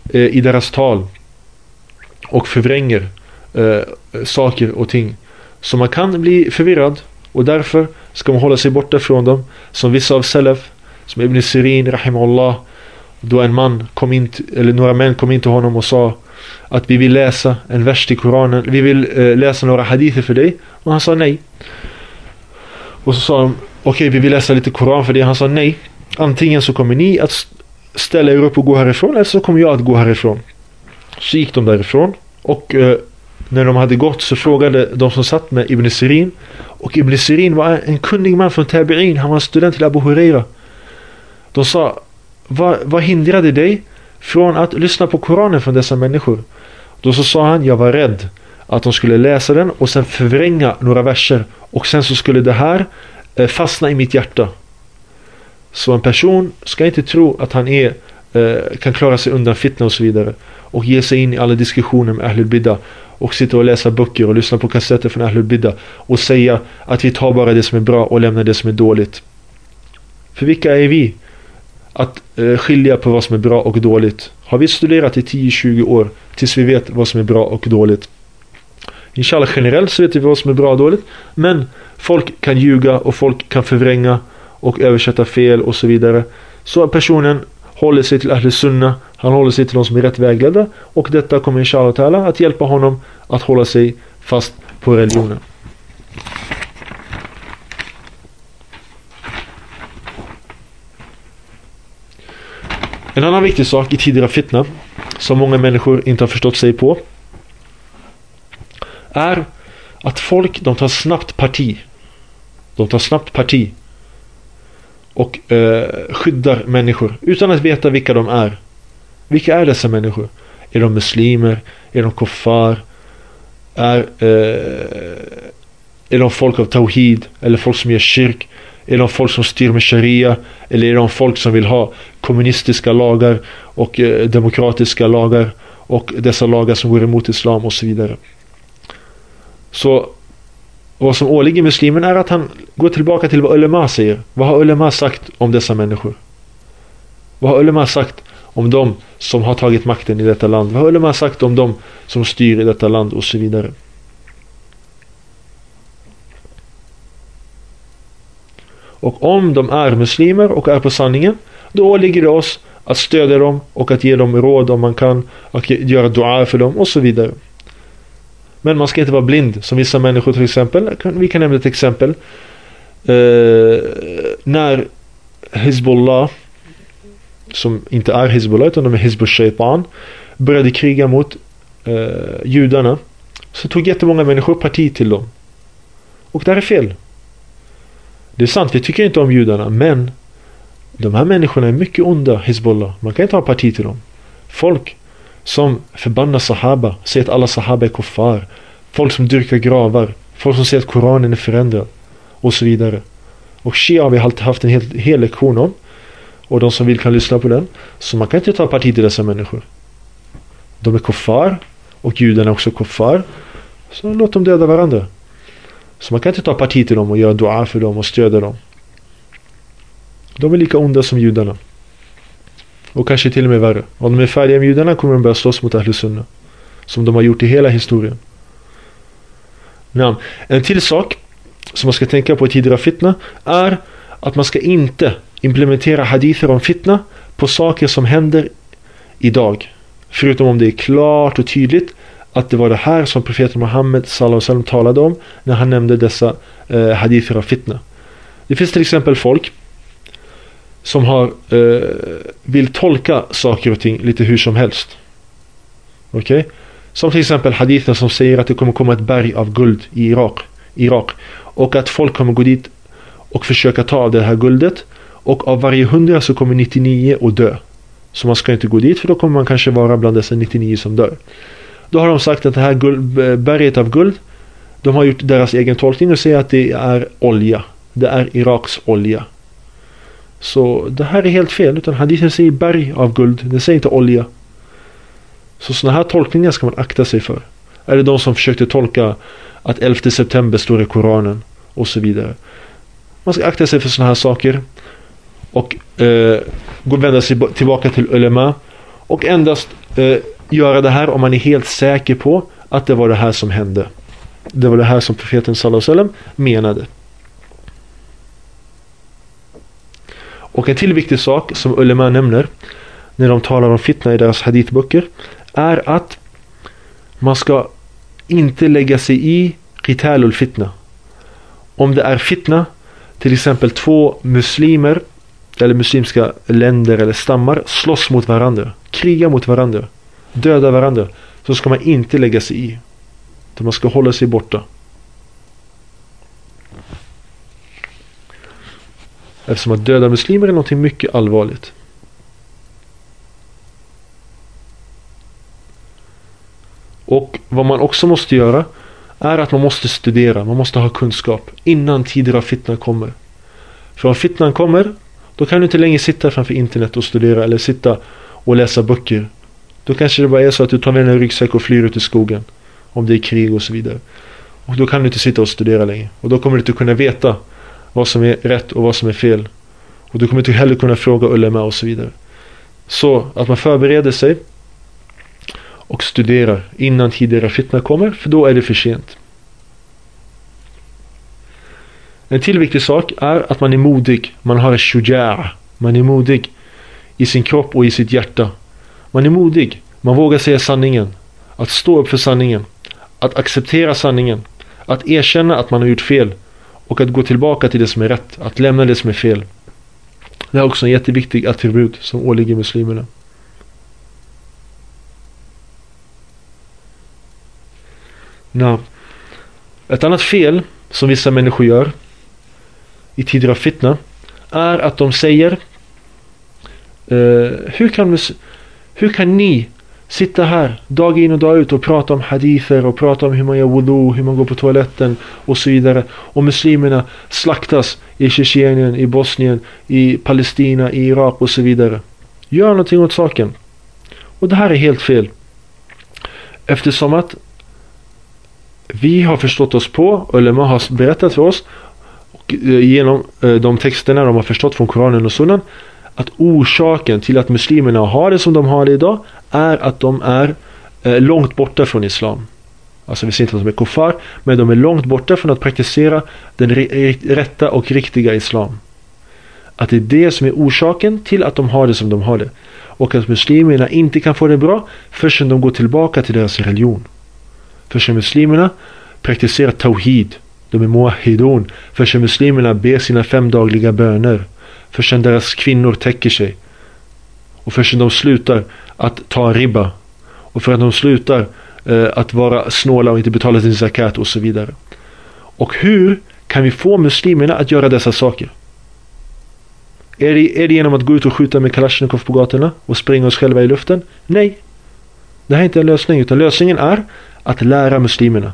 i deras tal och förvränger saker och ting. Så man kan bli förvirrad, och därför ska man hålla sig borta från dem, som vissa av Salaf, som Ibn Sirin rahimahullah, då några män kom in till honom och sa att vi vill läsa en vers till Koranen, vi vill läsa några hadither för dig, och han sa nej. Och så sa de, okej, vi vill läsa lite Koran för dig. Han sa nej, antingen så kommer ni att ställa er upp och gå härifrån, eller så kommer jag att gå härifrån. Så gick de därifrån, och när de hade gått så frågade de som satt med Ibn Sirin, och Ibn Sirin var en kunnig man från Tabi'in, han var student till Abu Huraira. De sa, vad hindrade dig från att lyssna på Koranen från dessa människor? Då så sa han, jag var rädd att de skulle läsa den och sen förvränga några verser, och sen så skulle det här fastna i mitt hjärta. Så en person ska inte tro att han kan klara sig undan fitna och så vidare, och ge sig in i alla diskussioner med Ahlul Bidda, och sitta och läsa böcker och lyssna på kassetter från Ahlul Bidda och säga att vi tar bara det som är bra och lämnar det som är dåligt. För vilka är vi att skilja på vad som är bra och dåligt? Har vi studerat i 10-20 år tills vi vet vad som är bra och dåligt? Inshallah, generellt så vet vi vad som är bra och dåligt, men folk kan ljuga och folk kan förvränga och översätta fel och så vidare. Så personen håller sig till Ahl Sunnah, han håller sig till de som är rätt vägledda, och detta kommer inshallah ta'ala att hjälpa honom att hålla sig fast på religionen. En annan viktig sak i tider av fitna, som många människor inte har förstått sig på, är att folk, de tar snabbt parti. De tar snabbt parti och skyddar människor utan att veta vilka de är. Vilka är dessa människor? Är de muslimer? Är de kuffar? Är de folk av tawhid? Eller folk som gör shirk? Är de folk som styr med sharia? Eller är de folk som vill ha kommunistiska lagar och demokratiska lagar och dessa lagar som går emot islam och så vidare? Så vad som åligger muslimen är att han går tillbaka till vad ulema säger. Vad har ulema sagt om dessa människor? Vad har ulema sagt om de som har tagit makten i detta land? Vad har ulema sagt om de som styr i detta land och så vidare? Och om de är muslimer och är på sanningen, då åligger det oss att stödja dem och att ge dem råd om man kan, att göra dua för dem och så vidare. Men man ska inte vara blind, som vissa människor till exempel. Vi kan nämna ett exempel. När Hizbullah, som inte är Hizbullah utan de är Hizb al-Shaytan, började kriga mot judarna, så tog jättemånga människor parti till dem. Och det är fel. Det är sant, vi tycker inte om judarna, men de här människorna är mycket onda, Hizbullah. Man kan inte ha parti till dem. Folk som förbannar sahaba, säger att alla sahaba är kuffar, folk som dyrkar gravar, folk som säger att Koranen är förändrad och så vidare. Och Shia har vi haft en hel lektion om, och de som vill kan lyssna på den. Så man kan inte ta parti till dessa människor. De är kuffar, och judarna är också kuffar, så låt dem döda varandra. Så man kan inte ta parti till dem och göra dua för dem och stödja dem. De är lika onda som judarna. Och kanske till och med värre. Om de är färdiga med judarna kommer de börja slåss mot Ahl Sunnah, som de har gjort i hela historien. En till sak som man ska tänka på i tider av fitna är att man ska inte implementera hadither om fitna på saker som händer idag. Förutom om det är klart och tydligt att det var det här som profeten Muhammed sallallahu alaihi wasallam talade om när han nämnde dessa hadither av fitna. Det finns till exempel folk som vill tolka saker och ting lite hur som helst. Okej? Som till exempel hadithen som säger att det kommer komma ett berg av guld i Irak. Och att folk kommer gå dit och försöka ta av det här guldet. Och av varje 100 så kommer 99 att dö. Så man ska inte gå dit, för då kommer man kanske vara bland dessa 99 som dör. Då har de sagt att det här berget av guld, de har gjort deras egen tolkning och säger att det är olja. Det är Iraks olja. Så det här är helt fel, utan hadithen säger berg av guld, den säger inte olja. Så såna här tolkningar ska man akta sig för. Är det de som försökte tolka att 11 september står i Koranen och så vidare. Man ska akta sig för såna här saker och vända sig tillbaka till ulema och endast göra det här om man är helt säker på att det var det här som hände. Det var det här som profeten sallallahu alaihi wasallam menade. Och en till viktig sak som ulema nämner när de talar om fitna i deras hadithböcker är att man ska inte lägga sig i qitalul fitna. Om det är fitna, till exempel två muslimer eller muslimska länder eller stammar slåss mot varandra, krigar mot varandra, döda varandra, så ska man inte lägga sig i. Man ska hålla sig borta. Eftersom att döda muslimer är något mycket allvarligt. Och vad man också måste göra är att man måste studera, man måste ha kunskap innan tider av fitna kommer. För om fitnan kommer, då kan du inte längre sitta framför internet och studera eller sitta och läsa böcker. Då kanske det bara är så att du tar med en ryggsäck och flyr ut i skogen om det är krig och så vidare. Och då kan du inte sitta och studera längre. Och då kommer du inte kunna veta vad som är rätt och vad som är fel. Och du kommer inte heller kunna fråga ulema och så vidare. Så att man förbereder sig och studerar innan tidigare fitna kommer, för då är det för sent. En till viktig sak är att man är modig. Man har shuja'a. Man är modig i sin kropp och i sitt hjärta. Man är modig. Man vågar säga sanningen. Att stå upp för sanningen. Att acceptera sanningen. Att erkänna att man har gjort fel. Och att gå tillbaka till det som är rätt. Att lämna det som är fel. Det är också en jätteviktig attribut som åligger muslimerna. Ett annat fel som vissa människor gör i tider av fitna är att de säger hur kan ni sitta här dag in och dag ut och prata om hadither och prata om hur man gör wudu, hur man går på toaletten och så vidare, och muslimerna slaktas i Tjetjenien, i Bosnien, i Palestina, i Irak och så vidare. Gör någonting åt saken. Och det här är helt fel. Eftersom att vi har förstått oss på, eller man har berättat för oss och genom de texterna de har förstått från Koranen och Sunnan, att orsaken till att muslimerna har det som de har det idag är att de är långt borta från islam. Alltså vi ser inte att de är kuffar, men de är långt borta från att praktisera den rätta och riktiga islam. Att det är det som är orsaken till att de har det som de har det. Och att muslimerna inte kan få det bra förrän de går tillbaka till deras religion. Förrän muslimerna praktiserar tawhid. De är muahidun. Förrän muslimerna ber sina 5 dagliga böner. Förrän deras kvinnor täcker sig. Och förrän de slutar att ta riba. Och för att de slutar att vara snåla och inte betala sin zakat och så vidare. Och hur kan vi få muslimerna att göra dessa saker? Är det genom att gå ut och skjuta med Kalashnikov på gatorna och springa oss själva i luften? Nej. Det här är inte en lösning, utan lösningen är att lära muslimerna.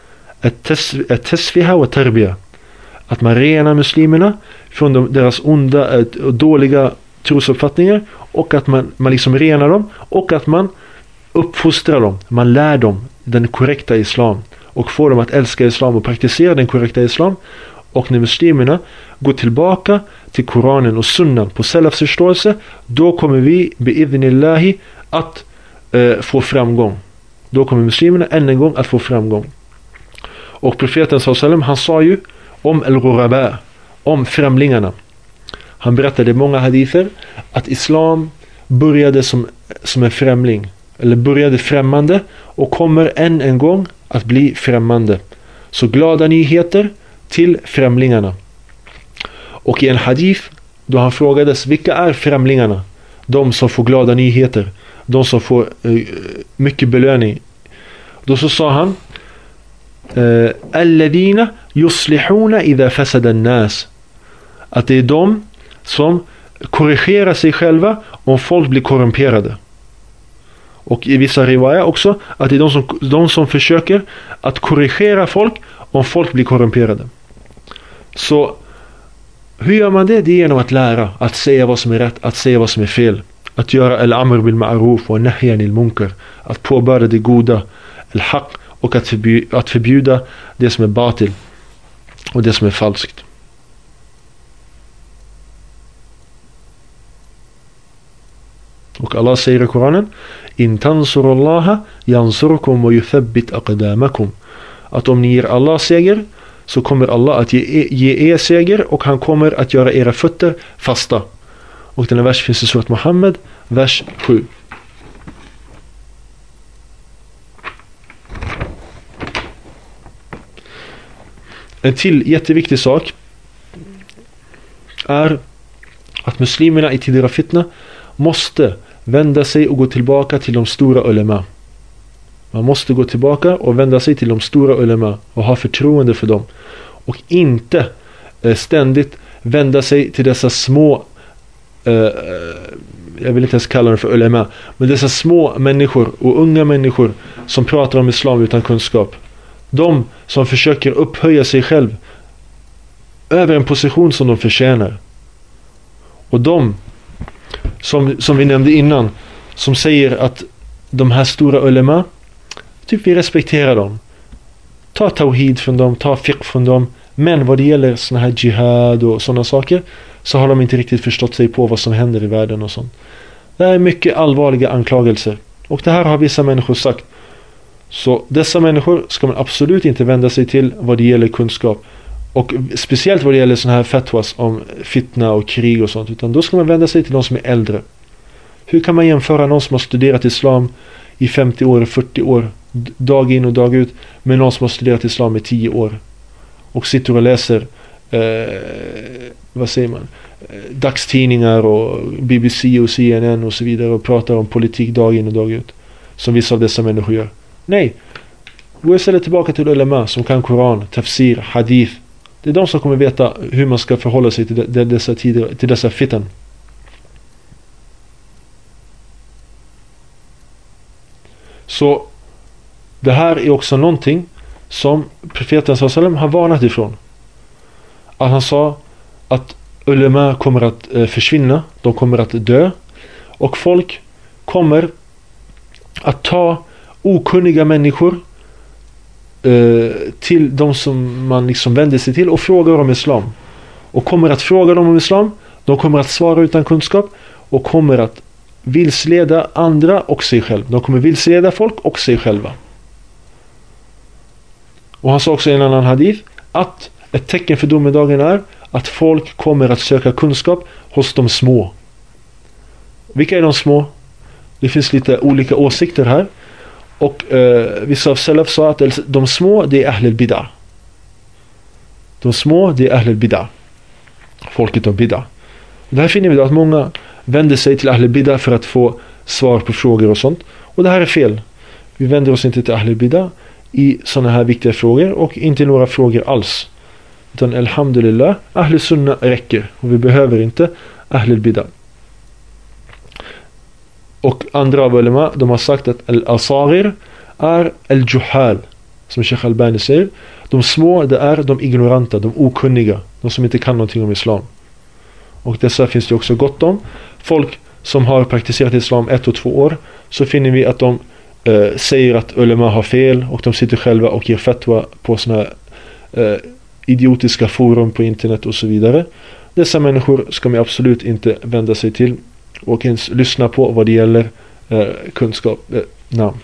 Ett tesfiha och tarbia. Att man renar muslimerna från deras onda och dåliga trosuppfattningar, och att man liksom renar dem, och att man uppfostrar dem. Man lär dem den korrekta islam och får dem att älska islam och praktisera den korrekta islam. Och när muslimerna går tillbaka till Koranen och Sunnan på salafs förståelse, då kommer vi bi'idhnillahi att få framgång. Då kommer muslimerna än en gång att få framgång. Och profeten sallallahu, han sa ju om al-ghuraba, om främlingarna. Han berättade i många hadither att islam började som en främling, eller började främmande och kommer än en gång att bli främmande. Så glada nyheter till främlingarna. Och i en hadith då han frågades, vilka är främlingarna? De som får glada nyheter, de som får mycket belöning. Då så sa han, alladina yuslihuna idha fasada an-nas, att det är de som korrigerar sig själva om folk blir korrumperade. Och i vissa riwaya också att det är de som försöker att korrigera folk om folk blir korrumperade. Så hur gör man det? Det är genom att lära, att säga vad som är rätt, att säga vad som är fel, att göra al-amr bil ma'ruf och nahy anil munkar, att påbörja det goda, al-haq, och att förbjuda det som är batil och det som är falskt. Och Allah säger i Koranen: In tansurullaha yansurukum wa yuthabbit aqdamakum. Att om ni ger Allah seger, så kommer Allah att ge er seger, och han kommer att göra era fötter fasta. Och den här vers finns i surat Muhammed, vers 7. En till jätteviktig sak är att muslimerna i tider av fitna måste vända sig och gå tillbaka till de stora ulema. Man måste gå tillbaka och vända sig till de stora ulema och ha förtroende för dem. Och inte ständigt vända sig till dessa små, jag vill inte ens kalla dem för ulema, men dessa små människor och unga människor som pratar om islam utan kunskap. De som försöker upphöja sig själv över en position som de förtjänar. Och de som vi nämnde innan, som säger att de här stora ulema, typ vi respekterar dem. Ta tawhid från dem, ta fiqh från dem. Men vad det gäller såna här jihad och sådana saker, så har de inte riktigt förstått sig på vad som händer i världen och sånt. Det är mycket allvarliga anklagelser. Och det här har vissa människor sagt. Så dessa människor ska man absolut inte vända sig till vad det gäller kunskap. Och speciellt vad det gäller såna här fatwas om fitna och krig och sånt. Utan då ska man vända sig till de som är äldre. Hur kan man jämföra någon som har studerat islam i 50 år, 40 år, dag in och dag ut, med någon som har studerat islam i 10 år och sitter och läser vad säger man, dagstidningar och BBC och CNN och så vidare och pratar om politik dag in och dag ut, som vissa av dessa människor gör? Nej, gå istället tillbaka till ulema som kan Koran, tafsir, hadith. Det är de som kommer veta hur man ska förhålla sig till dessa tider, till dessa fitan. Så det här är också någonting som profeten sallallahu har varnat ifrån. Att han sa att ulema kommer att försvinna, de kommer att dö, och folk kommer att ta okunniga människor till de som man liksom vänder sig till och frågar om islam. Och kommer att fråga dem om islam, de kommer att svara utan kunskap och kommer att vilsleda andra och sig själv. De kommer vilsleda folk och sig själva. Och han sa också i en annan hadith att ett tecken för domedagen är att folk kommer att söka kunskap hos de små. Vilka är de små? Det finns lite olika åsikter här. Och vissa av salaf sa att de små, det är ahl al-bid'ah. De små, det är ahl al-bid'ah. Folket av bid'ah. Och där finner vi då att många vänder sig till ahl al-bid'ah för att få svar på frågor och sånt. Och det här är fel. Vi vänder oss inte till ahl al-bid'ah i sådana här viktiga frågor och inte några frågor alls. Utan alhamdulillah, ahl sunnah räcker. Och vi behöver inte ahl al-bid'ah. Och andra av ulema, de har sagt att al-asagir är al-juhal, som Sheikh Albani säger. De små, det är de ignoranta, de okunniga, de som inte kan någonting om islam. Och dessa finns det också gott om. Folk som har praktiserat islam 1 och 2 år, så finner vi att de säger att ulema har fel, och de sitter själva och ger fatwa på såna idiotiska forum på internet och så vidare. Dessa människor ska man absolut inte vända sig till och ens lyssna på vad det gäller kunskap. Namn.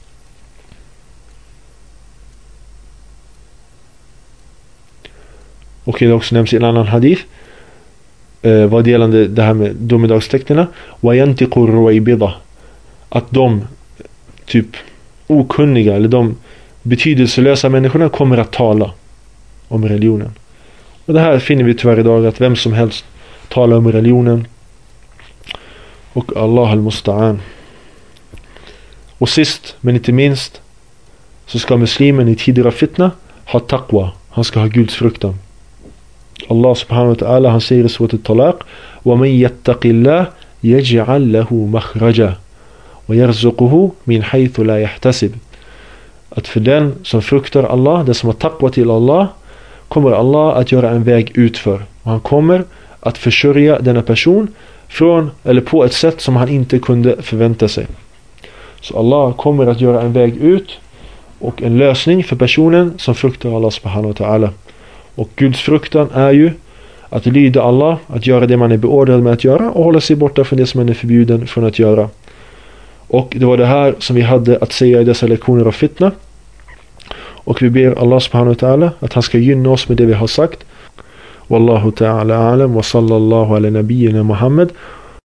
Och det också nämns i en annan hadith vad det gäller det här med domedagstecknena. وَيَنْتِقُ الرُّوَيْبِضَةِ, att de typ okunniga eller de betydelselösa människorna kommer att tala om religionen. Och det här finner vi tyvärr idag, att vem som helst talar om religionen. Och Allah al-Musta'an. Och sist men inte minst, så ska muslimen i tider av fitna ha taqwa. Han ska ha Guds fruktan. Allah subhanahu wa ta'ala, han säger i surat al-Talaq: وَمَنْ يَتَّقِ اللَّهِ يَجْعَلْ لَهُ مَخْرَجًا وَيَرْزُقُهُ مِنْ حَيْثُ لَا يَحْتَسِبْ. Att för den som fruktar Allah, den som har taqwa till Allah, kommer Allah att göra en väg utför. Och han kommer att försörja denna person från eller på ett sätt som han inte kunde förvänta sig. Så Allah kommer att göra en väg ut och en lösning för personen som fruktar Allah subhanahu wa ta'ala. Och Guds fruktan är ju att lyda Allah, att göra det man är beordrad med att göra och hålla sig borta från det som man är förbjuden från att göra. Och det var det här som vi hade att säga i dessa lektioner av fitna. Och vi ber Allah subhanahu wa ta'ala att han ska gynna oss med det vi har sagt. Wallahu ta'ala a'lam wa sallallahu ala nabiyyina Muhammad